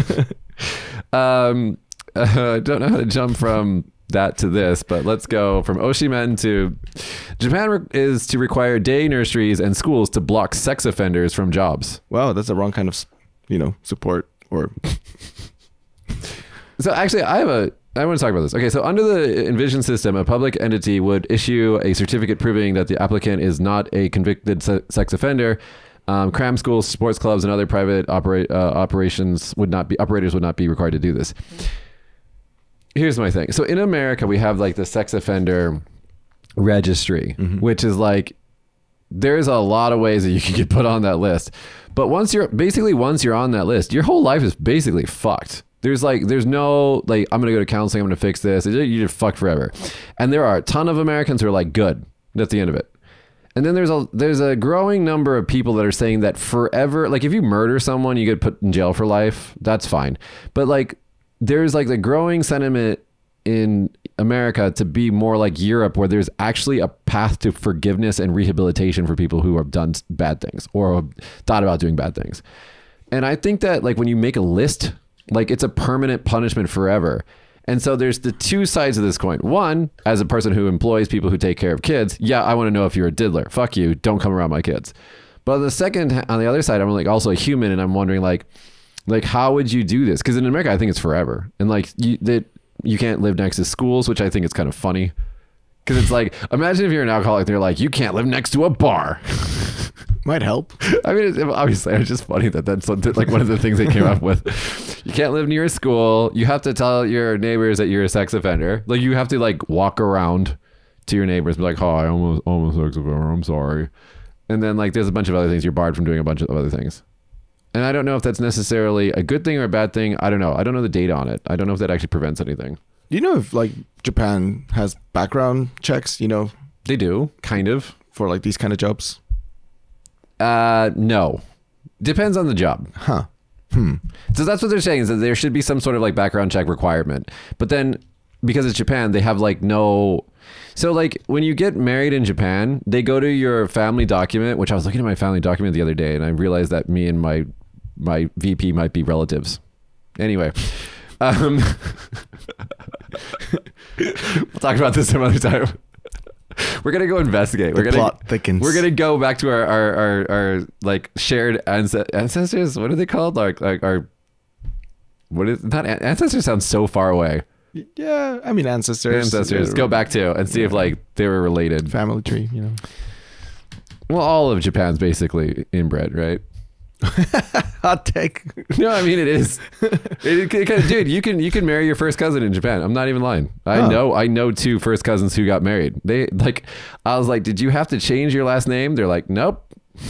um, uh, I don't know how to jump from that to this, but let's go from Oshimen to Japan re- is to require day nurseries and schools to block sex offenders from jobs.
Wow, that's the wrong kind of, you know, support or.
So actually, I have a. I want to talk about this. Okay, so under the Envision system, a public entity would issue a certificate proving that the applicant is not a convicted se- sex offender. Um, cram schools, sports clubs, and other private operate uh, operations would not be operators would not be required to do this. Here's my thing. So in America, we have like the sex offender registry,
Mm-hmm.
which is like there's a lot of ways that you can get put on that list. But once you're basically once you're on that list, your whole life is basically fucked. There's like there's no like I'm gonna go to counseling, I'm gonna fix this. You're fucked forever. And there are a ton of Americans who are like, good. That's the end of it. And then there's a there's a growing number of people that are saying that forever, like if you murder someone, you get put in jail for life. That's fine. But like there's like the growing sentiment in America to be more like Europe, where there's actually a path to forgiveness and rehabilitation for people who have done bad things or have thought about doing bad things. And I think that like when you make a list, like it's a permanent punishment forever. And so there's the two sides of this coin. One, as a person who employs people who take care of kids, yeah, I want to know if you're a diddler. Fuck you. Don't come around my kids. But on the second, on the other side, I'm like also a human, and I'm wondering like, like how would you do this? Because in America, I think it's forever, and like you that you can't live next to schools, which I think is kind of funny. Because it's like, imagine if you're an alcoholic, they're like, you can't live next to a bar.
Might help.
I mean, it's, obviously, it's just funny that that's like one of the things they came up with. You can't live near a school. You have to tell your neighbors that you're a sex offender. Like you have to like walk around to your neighbors and be like, "Hi, I'm a, I'm a sex offender. I'm sorry." And then like there's a bunch of other things you're barred from doing a bunch of other things. And I don't know if that's necessarily a good thing or a bad thing. I don't know. I don't know the data on it. I don't know if that actually prevents anything.
Do you know if like Japan has background checks, you know,
They do, kind of.
for like these kind of jobs?
Uh, no. Depends on the job.
Huh. Hmm.
So that's what they're saying, is that there should be some sort of like background check requirement. But then because it's Japan, they have like no... So like when you get married in Japan, they go to your family document, which I was looking at my family document the other day and I realized that me and my my V P might be relatives. Anyway, um, we'll talk about this some other time. We're gonna go investigate.
The
we're gonna
plot thickens.
We're gonna go back to our our our, our like shared ance- ancestors. What are they called? Like like our what is not an- ancestors sounds so far away.
Yeah, I mean ancestors.
Ancestors. Go back to and see if like they were related.
Family tree, you know.
Well, all of Japan's basically inbred, right?
Hot take.
No, I mean it is. It, it kind of, dude, you can you can marry your first cousin in Japan. I'm not even lying. I
Oh.
know I know two first cousins who got married. They like, I was like, did you have to change your last name? They're like, nope.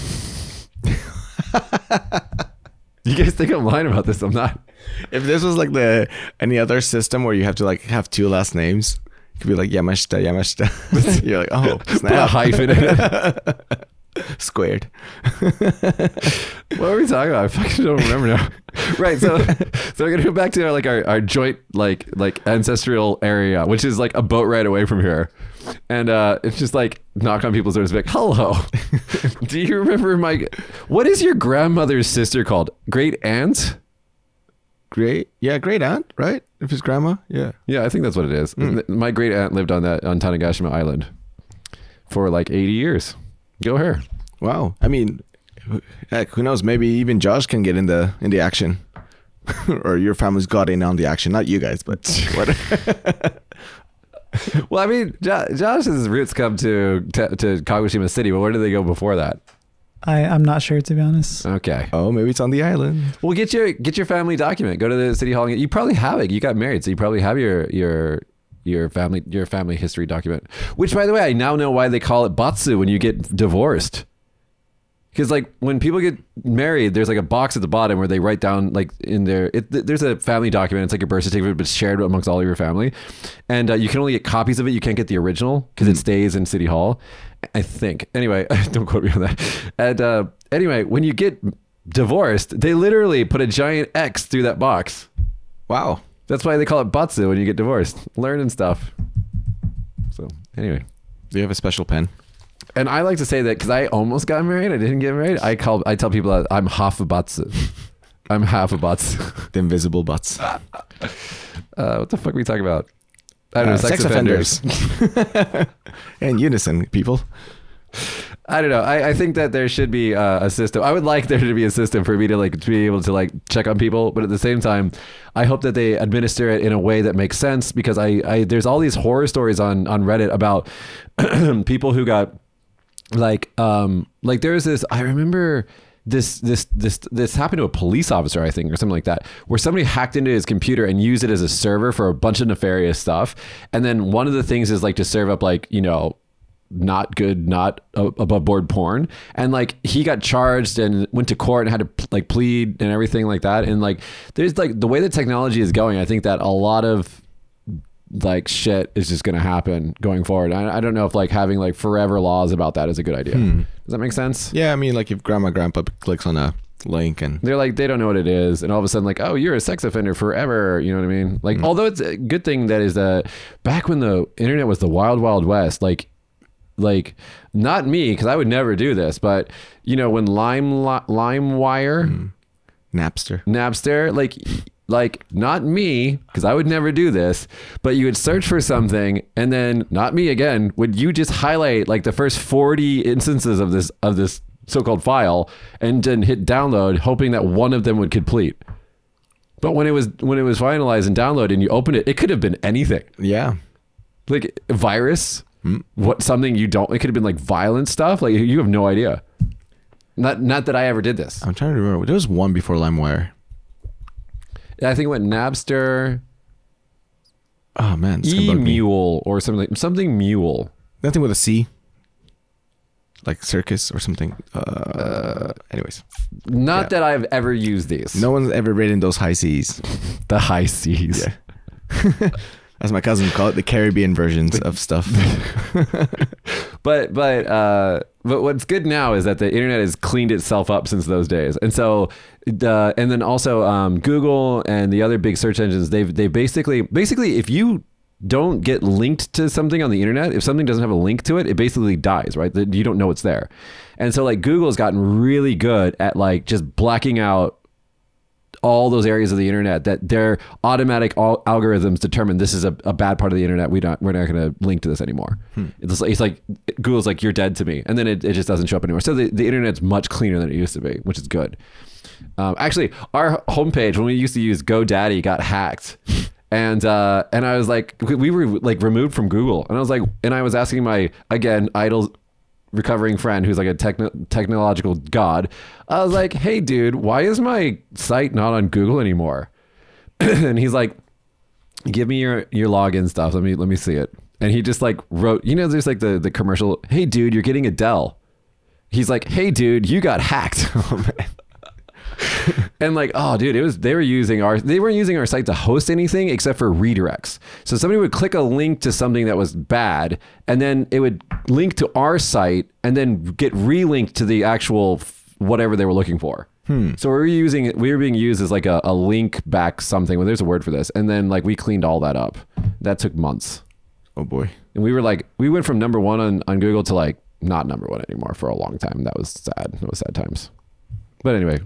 You guys think I'm lying about this? I'm not.
If this was like the any other system where you have to like have two last names, it could be like Yamashita, Yamashita. You're like, oh,
Put a
snap.
hyphen in it.
Squared.
What are we talking about? I fucking don't remember now. Right, so so we're gonna go back to our, like our, our joint like like ancestral area, which is like a boat ride away from here, and uh, it's just like knock on people's doors, like, hello, do you remember my? What is your grandmother's sister called? Great aunt?
Great. Yeah, great aunt, right? If it's grandma. Yeah.
Yeah, I think that's what it is. My great aunt lived on that on Tanegashima Island for like eighty years. Go her.
Wow. I mean, heck, who knows? Maybe even Josh can get in the in the action, or your family's got in on the action. Not you guys, but what?
Well, I mean, jo- Josh's roots come to, to to Kagoshima City, but where did they go before that?
I, I'm not sure, to be honest.
Okay.
Oh, maybe it's on the island.
Well, get your get your family document. Go to the city hall. And get, you probably have it. You got married, so you probably have your your your family your family history document. Which, by the way, I now know why they call it batsu when you get divorced. Because like when people get married, there's like a box at the bottom where they write down like in their it, there's a family document. It's like your birth certificate, but it's shared amongst all of your family, and uh, you can only get copies of it. You can't get the original because it stays in city hall, I think. Anyway, don't quote me on that. And uh, anyway, when you get divorced, they literally put a giant X through that box.
Wow.
That's why they call it batsu when you get divorced. Learning stuff. So anyway.
Do you have a special pen?
And I like to say that because I almost got married. I didn't get married. I call I tell people that I'm half a batsu. I'm half a batsu.
The invisible butts.
Uh, what the fuck are we talking about? I don't know.
Uh,
Sex,
sex
offenders.
offenders. In unison, people.
I don't know. I, I think that there should be uh, a system. I would like there to be a system for me to like to be able to like check on people, but at the same time, I hope that they administer it in a way that makes sense because I, I there's all these horror stories on on Reddit about people who got like um like there's this I remember this this this this happened to a police officer, I think, or something like that, where somebody hacked into his computer and used it as a server for a bunch of nefarious stuff. And then one of the things is like to serve up like, you know, not good, not uh, above board porn. And like he got charged and went to court and had to like plead and everything like that. And like there's like the way the technology is going, I think that a lot of like shit is just going to happen going forward. I, I don't know if like having like forever laws about that is a good idea. Hmm. Does that make sense?
Yeah, I mean, like if grandma, grandpa clicks on a link and
They're like, they don't know what it is. And all of a sudden like, oh, you're a sex offender forever. You know what I mean? Like, although it's a good thing that is that back when the internet was the wild, wild west, like, like not me, because I would never do this, but you know, when Lime LimeWire,
mm. Napster,
Napster, like, like not me, because I would never do this, but you would search for something, and then not me again. Would you just highlight like the first forty instances of this of this so-called file, and then hit download, hoping that one of them would complete? But when it was when it was finalized and downloaded, and you opened it, it could have been anything.
Yeah,
like a virus.
Mm.
What something you don't? It could have been like violent stuff. Like you have no idea. Not not that I ever did this.
I'm trying to remember. There was one before LimeWire.
I think it went Napster,
Oh man, it's gonna bug me.
E-Mule or something like something Mule.
Nothing with a C. like Circus or something. Uh, anyways,
Not
Yeah.
that I've ever used these.
no one's ever ridden those high seas.
The high seas.
Yeah. As my cousins call it, the Caribbean versions of stuff.
But but uh, but what's good now is that the internet has cleaned itself up since those days, and so uh, and then also um, Google and the other big search engines, they've they basically basically if you don't get linked to something on the internet, if something doesn't have a link to it, it basically dies, right? That you don't know it's there, and so like Google's gotten really good at like just blacking out all those areas of the internet that their automatic al- algorithms determine this is a, a bad part of the internet. We don't, we're not going to link to this anymore. Hmm. It's, like, it's like Google's like, you're dead to me. And then it, it just doesn't show up anymore. So the, the internet's much cleaner than it used to be, which is good. Um, actually, our homepage, when we used to use GoDaddy, got hacked. And, uh, and I was like, we we were like removed from Google. And I was like, and I was asking my, again, idle recovering friend who's like a techno- technological god. I was like, hey dude, why is my site not on Google anymore? And he's like, give me your your login stuff, let me let me see it. And he just like wrote, you know, there's like the the commercial, hey dude, you're getting a Dell. He's like, hey dude, you got hacked. Oh man. And like, oh dude, it was, they were using our, they weren't using our site to host anything except for redirects. So somebody would click a link to something that was bad, and then it would link to our site and then get relinked to the actual f- whatever they were looking for. Hmm. So we were using it, we were being used as like a, a link back something. Well, there's a word for this. And then like we cleaned all that up. That took months.
Oh boy.
And we were like, we went from number one on, on Google to like not number one anymore for a long time. That was sad. That was sad times. But anyway,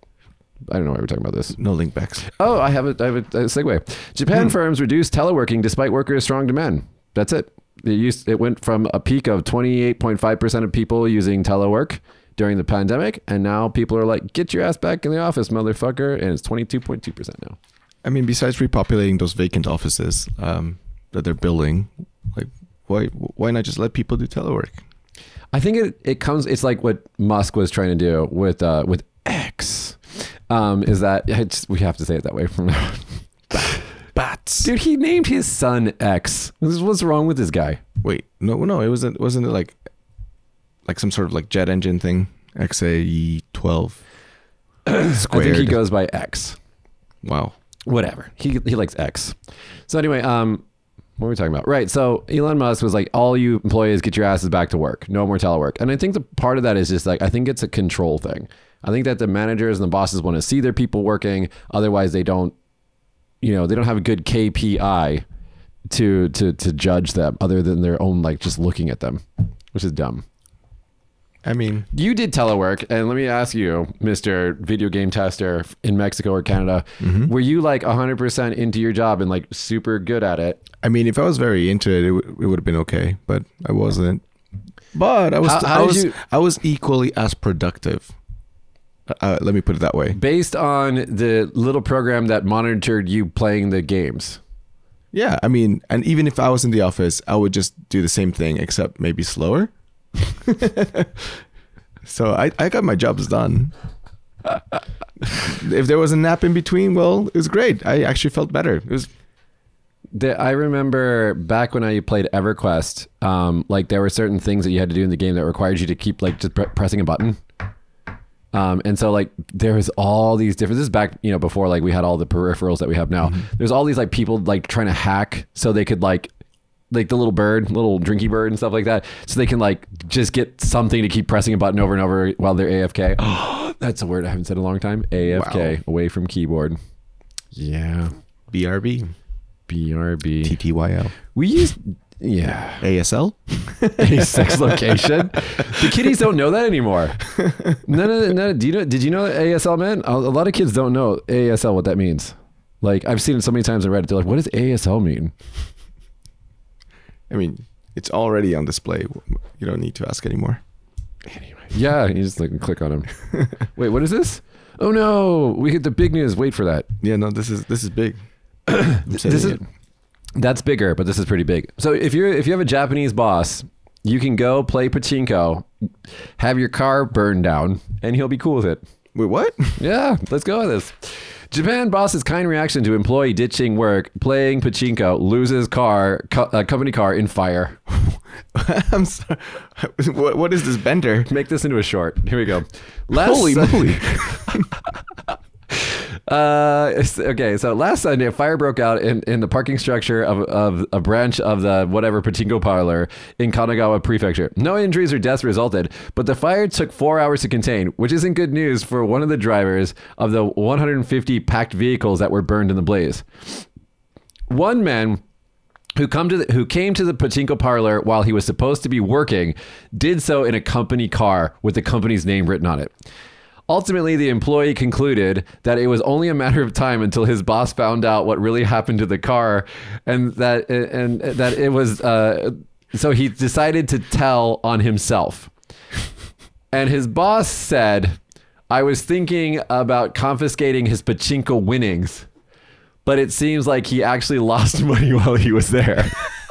I don't know why we're talking about this.
No link backs.
Oh, I have a, I have a, a segue. Japan hmm. firms reduced teleworking despite workers' strong demand. That's it. It used, it went from a peak of twenty-eight point five percent of people using telework during the pandemic, and now people are like, get your ass back in the office, motherfucker, and it's twenty-two point two percent now.
I mean, besides repopulating those vacant offices um, that they're building, like why why not just let people do telework?
I think it, it comes, it's like what Musk was trying to do with uh, with X. Um, is that it's, we have to say it that way from now on. Bats. Dude, he named his son X. What's wrong with this guy?
Wait, no, no, it wasn't. Wasn't it like, like some sort of like jet engine thing? X A twelve
squared. I think he goes by X.
Wow.
Whatever. He he likes X. So anyway, um, what were we talking about? Right. So Elon Musk was like, all you employees get your asses back to work. No more telework. And I think the part of that is just like, I think it's a control thing. I think that the managers and the bosses want to see their people working. Otherwise they don't, you know, they don't have a good K P I to, to, to judge them other than their own, like just looking at them, which is dumb.
I mean,
you did telework, and let me ask you, Mister Video Game Tester in Mexico or Canada, mm-hmm. were you like one hundred percent into your job and like super good at it?
I mean, if I was very into it, it, w- it would have been okay, but I wasn't. But I was,
how, how
I was,
you,
I was equally as productive. Uh, let me put it that way.
Based on the little program that monitored you playing the games.
Yeah, I mean, and even if I was in the office, I would just do the same thing, except maybe slower. So I, I got my jobs done. If there was a nap in between, well, it was great. I actually felt better. It was.
The, I remember back when I played EverQuest, um, like there were certain things that you had to do in the game that required you to keep like just pre- pressing a button. Um, and so like there was all these different, this is back, you know, before like we had all the peripherals that we have now. Mm-hmm. There's all these like people like trying to hack so they could like, like the little bird, little drinky bird and stuff like that. So they can like just get something to keep pressing a button over and over while they're A F K. Oh, that's a word I haven't said in a long time. A F K, wow. Away from keyboard. Yeah.
B R B.
B R B.
T T Y L.
We used, yeah.
A S L?
A sex location. The kiddies don't know that anymore. None of, none of, do you know, did you know that A S L, man? A, a lot of kids don't know A S L, what that means. Like I've seen it so many times on Reddit. They're like, what does A S L mean?
I mean, it's already on display. You don't need to ask anymore.
Anyway. Yeah, you just like click on them. Wait, what is this? Oh no, we hit the big news. Wait for that.
Yeah, no, this is this is big.
this is it. That's bigger, but this is pretty big. So if you're if you have a Japanese boss, you can go play pachinko, have your car burned down, and he'll be cool with it.
Wait, what?
Yeah, let's go with this. Japan boss's kind reaction to employee ditching work, playing pachinko, loses car, co- uh, company car in fire.
I'm sorry. What, what is this bender?
Make this into a short. Here we go. Last
Holy moly.
Uh, okay, so last Sunday, a fire broke out in, in the parking structure of, of a branch of the whatever pachinko parlor in Kanagawa Prefecture. No injuries or deaths resulted, but the fire took four hours to contain, which isn't good news for one of the drivers of the one hundred fifty packed vehicles that were burned in the blaze. One man who come to the, who came to the pachinko parlor while he was supposed to be working did so in a company car with the company's name written on it. Ultimately, the employee concluded that it was only a matter of time until his boss found out what really happened to the car, and that and that it was. Uh, so he decided to tell on himself. And his boss said, "I was thinking about confiscating his pachinko winnings, but it seems like he actually lost money while he was there."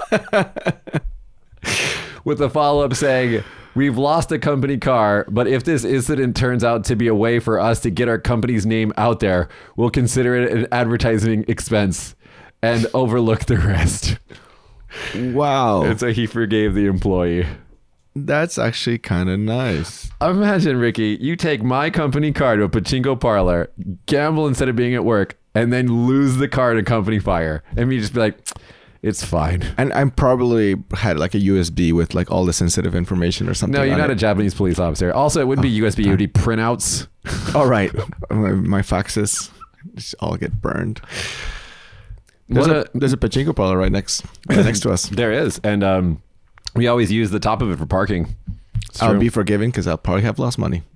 With the follow-up saying, "We've lost a company car, but if this incident turns out to be a way for us to get our company's name out there, we'll consider it an advertising expense and overlook the rest."
Wow.
And so he forgave the employee.
That's actually kind of nice.
Imagine, Ricky, you take my company car to a pachinko parlor, gamble instead of being at work, and then lose the car in a company fire. And me just be like, it's fine.
And I probably had like a U S B with like all the sensitive information or something.
No, you're
on
not
it.
a Japanese police officer. Also, it would be U S B. It would be printouts.
All right. my, my faxes just all get burned. There's
What
a,
a-
there's a pachinko parlor right next right next to us.
There is. And um, we always use the top of it for parking. It's
I'll
true.
be forgiven because I'll probably have lost money.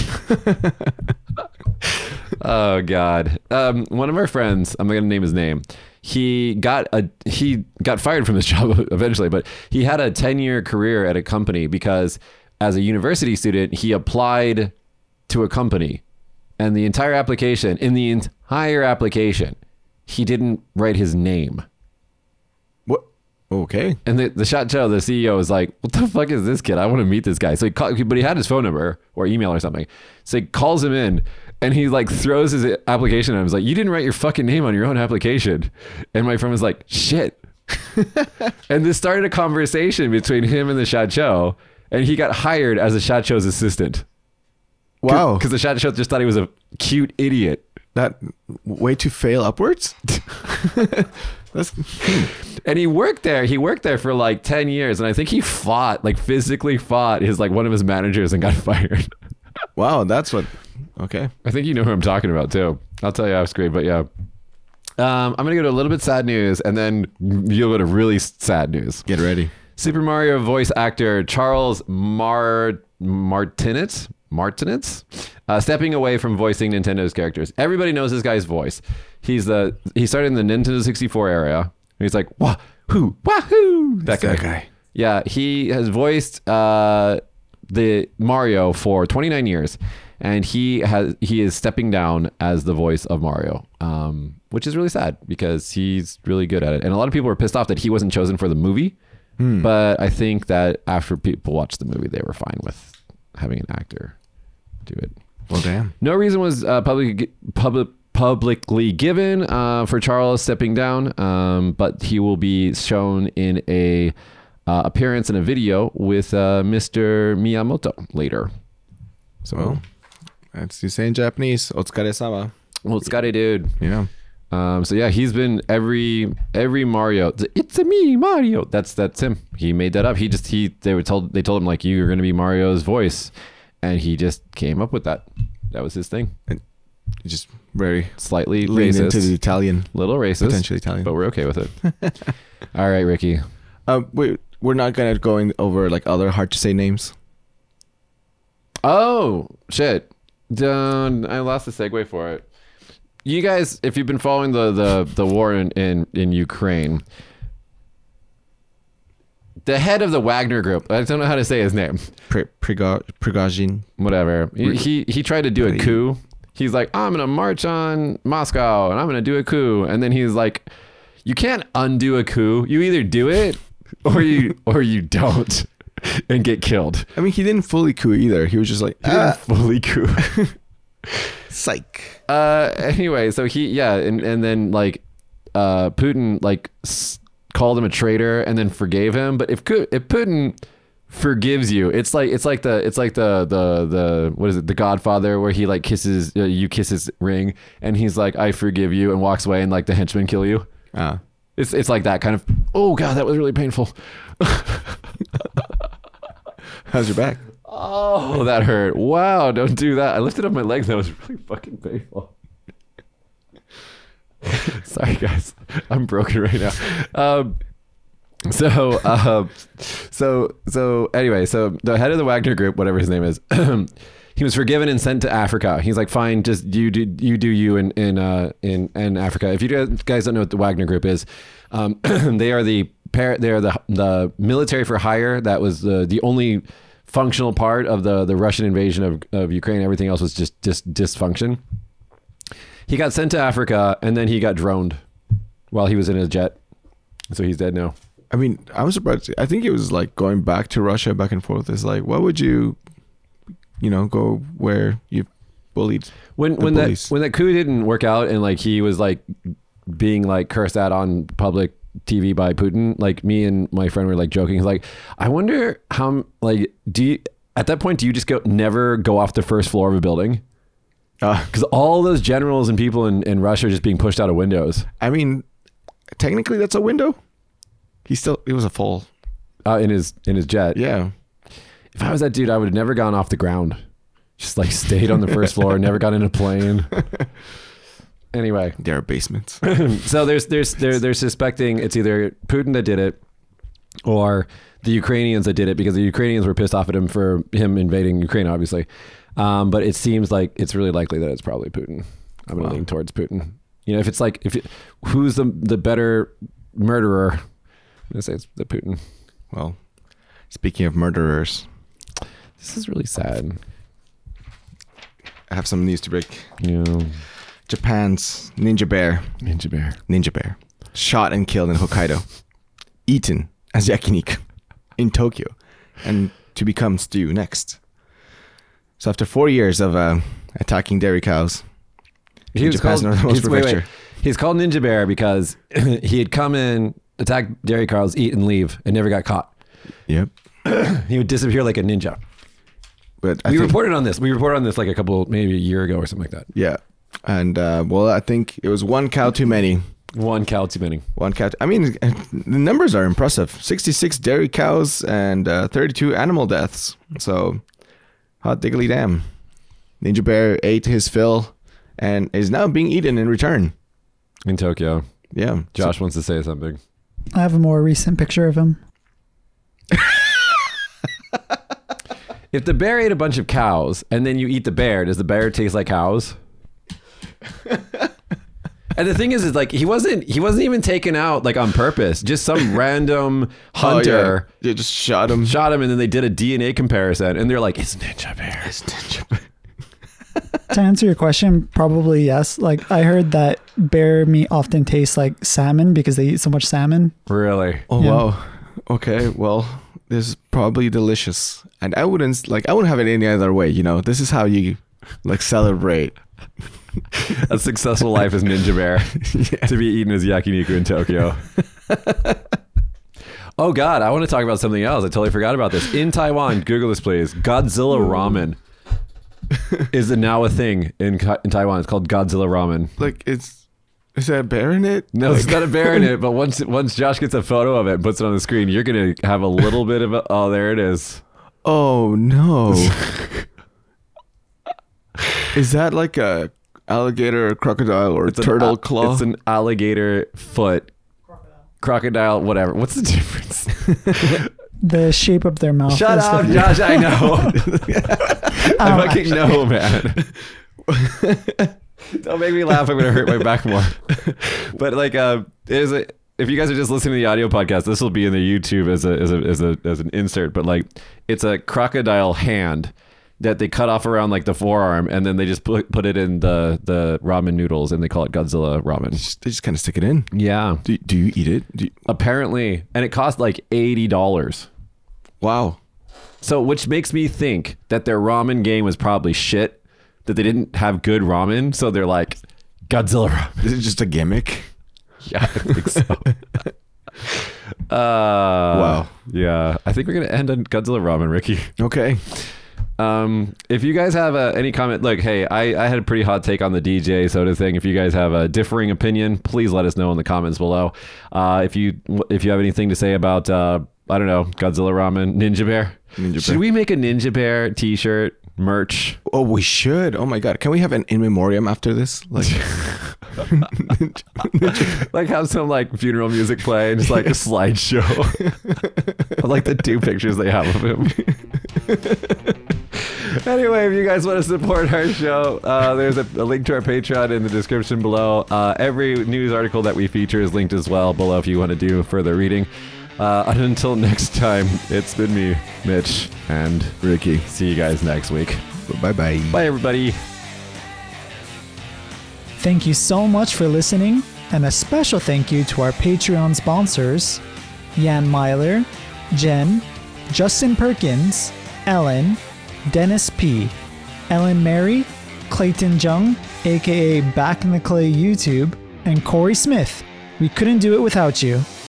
Oh God. Um, one of our friends, I'm not gonna name his name. He got a he got fired from his job eventually, but he had a ten year career at a company because as a university student, he applied to a company, and the entire application, in the entire application, he didn't write his name.
What? Okay.
And the, the shot show, the C E O was like, "What the fuck is this kid? I want to meet this guy." So he called, but he had his phone number or email or something. So he calls him in, and he like throws his application at him. He's like, "You didn't write your fucking name on your own application." And my friend was like, "Shit." And this started a conversation between him and the shot show, and he got hired as the shot show's assistant.
Wow.
Because the shot show just thought he was a cute idiot.
That way to fail upwards? That's
And he worked there. He worked there for like ten years. And I think he fought, like physically fought his, like one of his managers and got fired.
wow. That's what. Okay.
I think you know who I'm talking about too. I'll tell you off screen, but yeah. Um, I'm going to go to a little bit sad news and then you'll go to really sad news.
Get ready.
Super Mario voice actor Charles Mar- Martinet, Martinez, uh, stepping away from voicing Nintendo's characters. Everybody knows this guy's voice. He's the he started in the Nintendo sixty-four era. He's like wahoo, wahoo. That guy.
That guy.
Yeah, he has voiced uh, the Mario for twenty-nine years, and he has he is stepping down as the voice of Mario, um, which is really sad because he's really good at it. And a lot of people were pissed off that he wasn't chosen for the movie.
Hmm.
But I think that after people watched the movie, they were fine with having an actor do it.
Well, damn.
No reason was uh, public, public, publicly given uh, for Charles stepping down, um, but he will be shown in a uh, appearance in a video with uh, Mister Miyamoto later. So,
Well, that's you say in Japanese. Otsukare-sama.
well, it's got a dude.
Yeah.
Um, so yeah, he's been every every Mario. It's a me Mario. That's that's him. He made that up. He just he they were told they told him like you're going to be Mario's voice, and he just came up with that. That was his thing.
Just very
Slightly
lean
racist,
into the Italian,
little racist,
potentially Italian.
but we're okay with it. All right, Ricky.
Uh, we we're not gonna go over like other hard to say names.
Oh shit! Done. I lost the segue for it. You guys, if you've been following the the, the war in, in, in Ukraine, the head of the Wagner Group, I don't know how to say his name.
Pri- Prigo- Prigozhin.
Whatever. He, he he tried to do a
Really?
coup. He's like, I'm gonna march on Moscow and I'm gonna do a coup. And then he's like, you can't undo a coup. You either do it or you or you don't and get killed.
I mean, he didn't fully coup either. He was just like,
He didn't
ah.
fully coup.
Psych.
Uh, anyway, so he, yeah, and, and then like, uh, Putin like s- called him a traitor and then forgave him. But if Ku- if Putin forgives you, it's like it's like the it's like the the the what is it, The Godfather, where he like kisses uh, you kiss his ring and he's like, I forgive you, and walks away, and like the henchmen kill you.
Ah.
It's it's like that kind of. Oh god, that was really painful.
How's your back?
Oh, that hurt. Wow, don't do that. I lifted up my legs. That was really fucking painful. Sorry, guys. I'm broken right now. Um, so, uh, so, so anyway, so the head of the Wagner Group, whatever his name is, he was forgiven and sent to Africa. He's like, fine, just you do you do you in in uh, in in Africa. If you guys don't know what the Wagner Group is, um, they are the par- they are the the military for hire. That was the the only functional part of the the Russian invasion of, of Ukraine. Everything else was just just dysfunction. He got sent to Africa and then he got droned while he was in his jet. So he's dead now.
I mean, I'm surprised. I think it was like going back to Russia back and forth. It's like, why would you, you know, go where you bullied
when
the
when
bullies?
that when that coup didn't work out and like he was like being like cursed at on public T V by Putin, like me and my friend were like joking. He's like, I wonder how like do you at that point do you just go never go off the first floor of a building? Because uh, all those generals and people in, in Russia are just being pushed out of windows.
I mean, technically that's a window. He still it was a fall.
Uh, in his in his jet.
Yeah.
If I was that dude, I would have never gone off the ground. Just like stayed on the first floor, never got in a plane. Anyway,
there are basements.
So there's there's they're they're suspecting it's either Putin that did it or the Ukrainians that did it, because the Ukrainians were pissed off at him for him invading Ukraine, obviously. Um, but it seems like it's really likely that it's probably Putin. I'm gonna
Wow.
lean towards Putin. You know, if it's like if it, who's the the better murderer? I'm gonna say it's the Putin.
Well, speaking of murderers,
This is really sad.
I have some news to break.
You know,
Japan's ninja bear,
Ninja Bear.
ninja bear, shot and killed in Hokkaido, eaten as yakiniku in Tokyo, and to become stew next. So after four years of uh, attacking dairy cows,
He was
Japan's
called,
northernmost
he's, wait,
prefecture.
wait. He's called Ninja Bear because he had come in, attack dairy cows, eat and leave, and never got caught.
Yep.
He would disappear like a ninja.
But I
we
think,
reported on this. We reported on this like a couple, maybe a year ago or something like that.
yeah, and uh, well, I think it was one cow too many.
One cow too many.
One cow. I mean, the numbers are impressive. sixty-six dairy cows and uh, thirty-two animal deaths. So, hot diggly damn. Ninja Bear ate his fill and is now being eaten in return.
In Tokyo.
Yeah.
Josh wants to say something.
I have a more recent picture of him.
If the bear ate a bunch of cows and then you eat the bear, does the bear taste like cows? And the thing is, is like he wasn't he wasn't even taken out like on purpose. Just some random hunter
Oh, yeah. yeah, just shot him.
shot him, and then they did a D N A comparison, and they're like, "It's Ninja Bear."
It's Ninja Bear.
To answer your question, probably yes. Like I heard that bear meat often tastes like salmon because they eat so much salmon.
Really?
Oh
Yeah.
wow. Okay. Well, this is probably delicious, and I wouldn't like I wouldn't have it any other way. You know, this is how you like celebrate.
A successful life as Ninja Bear to be eaten as yakiniku in Tokyo. Oh God, I want to talk about something else. I totally forgot about this. In Taiwan, Google this please. Godzilla ramen is now a thing in in Taiwan. It's called Godzilla ramen.
Like it's is that a bear in it?
No,
like,
it's not a bear in it, but once once Josh gets a photo of it and puts it on the screen, you're gonna have a little bit of a oh, there it is.
Oh no. Is that like a alligator or crocodile or
It's an
turtle
al-
claw?
It's an alligator foot. Crocodile, whatever. What's the difference?
The shape of their mouth.
Shut
is
up,
different.
Josh. I know. I
Um,
fucking know, man. Don't make me laugh. I'm gonna hurt my back more. But like, uh, is it? If you guys are just listening to the audio podcast, this will be in the YouTube as a as a as a as an insert. But like, it's a crocodile hand that they cut off around like the forearm, and then they just put put it in the the ramen noodles, and they call it Godzilla ramen.
Just- they just kind of stick it in.
Yeah,
Do, do you eat it? Do you,
apparently, and it cost like eighty dollars.
wow.
So, which makes me think that their ramen game was probably shit, that they didn't have good ramen, so they're like Godzilla ramen.
Is it just a gimmick?
Yeah, I think so. uh, wow. Yeah, I think we're gonna end on Godzilla ramen, Ricky.
Okay.
Um, if you guys have uh, any comment, look, hey, I, I had a pretty hot take on the D J Soda thing. If you guys have a differing opinion, please let us know in the comments below. Uh, if you if you have anything to say about, uh, I don't know, Godzilla Ramen, Ninja Bear.
Ninja
Should
Bear.
we make a Ninja Bear t-shirt, merch?
Oh, we should. Oh my god. Can we have an in memoriam after this? Like
Like have some like funeral music play and just like a slideshow. I like the two pictures they have of him. Anyway, if you guys want to support our show, uh, there's a, a link to our Patreon in the description below. Uh, every news article that we feature is linked as well below if you want to do further reading. Uh, and until next time, it's been me, Mitch, and
Ricky.
See you guys next week.
Bye bye.
Bye, everybody.
Thank you so much for listening, and a special thank you to our Patreon sponsors, Jan Myler, Jen, Justin Perkins, Ellen, Dennis P, Ellen Mary, Clayton Jung, aka Back in the Clay YouTube, and Corey Smith. We couldn't do it without you.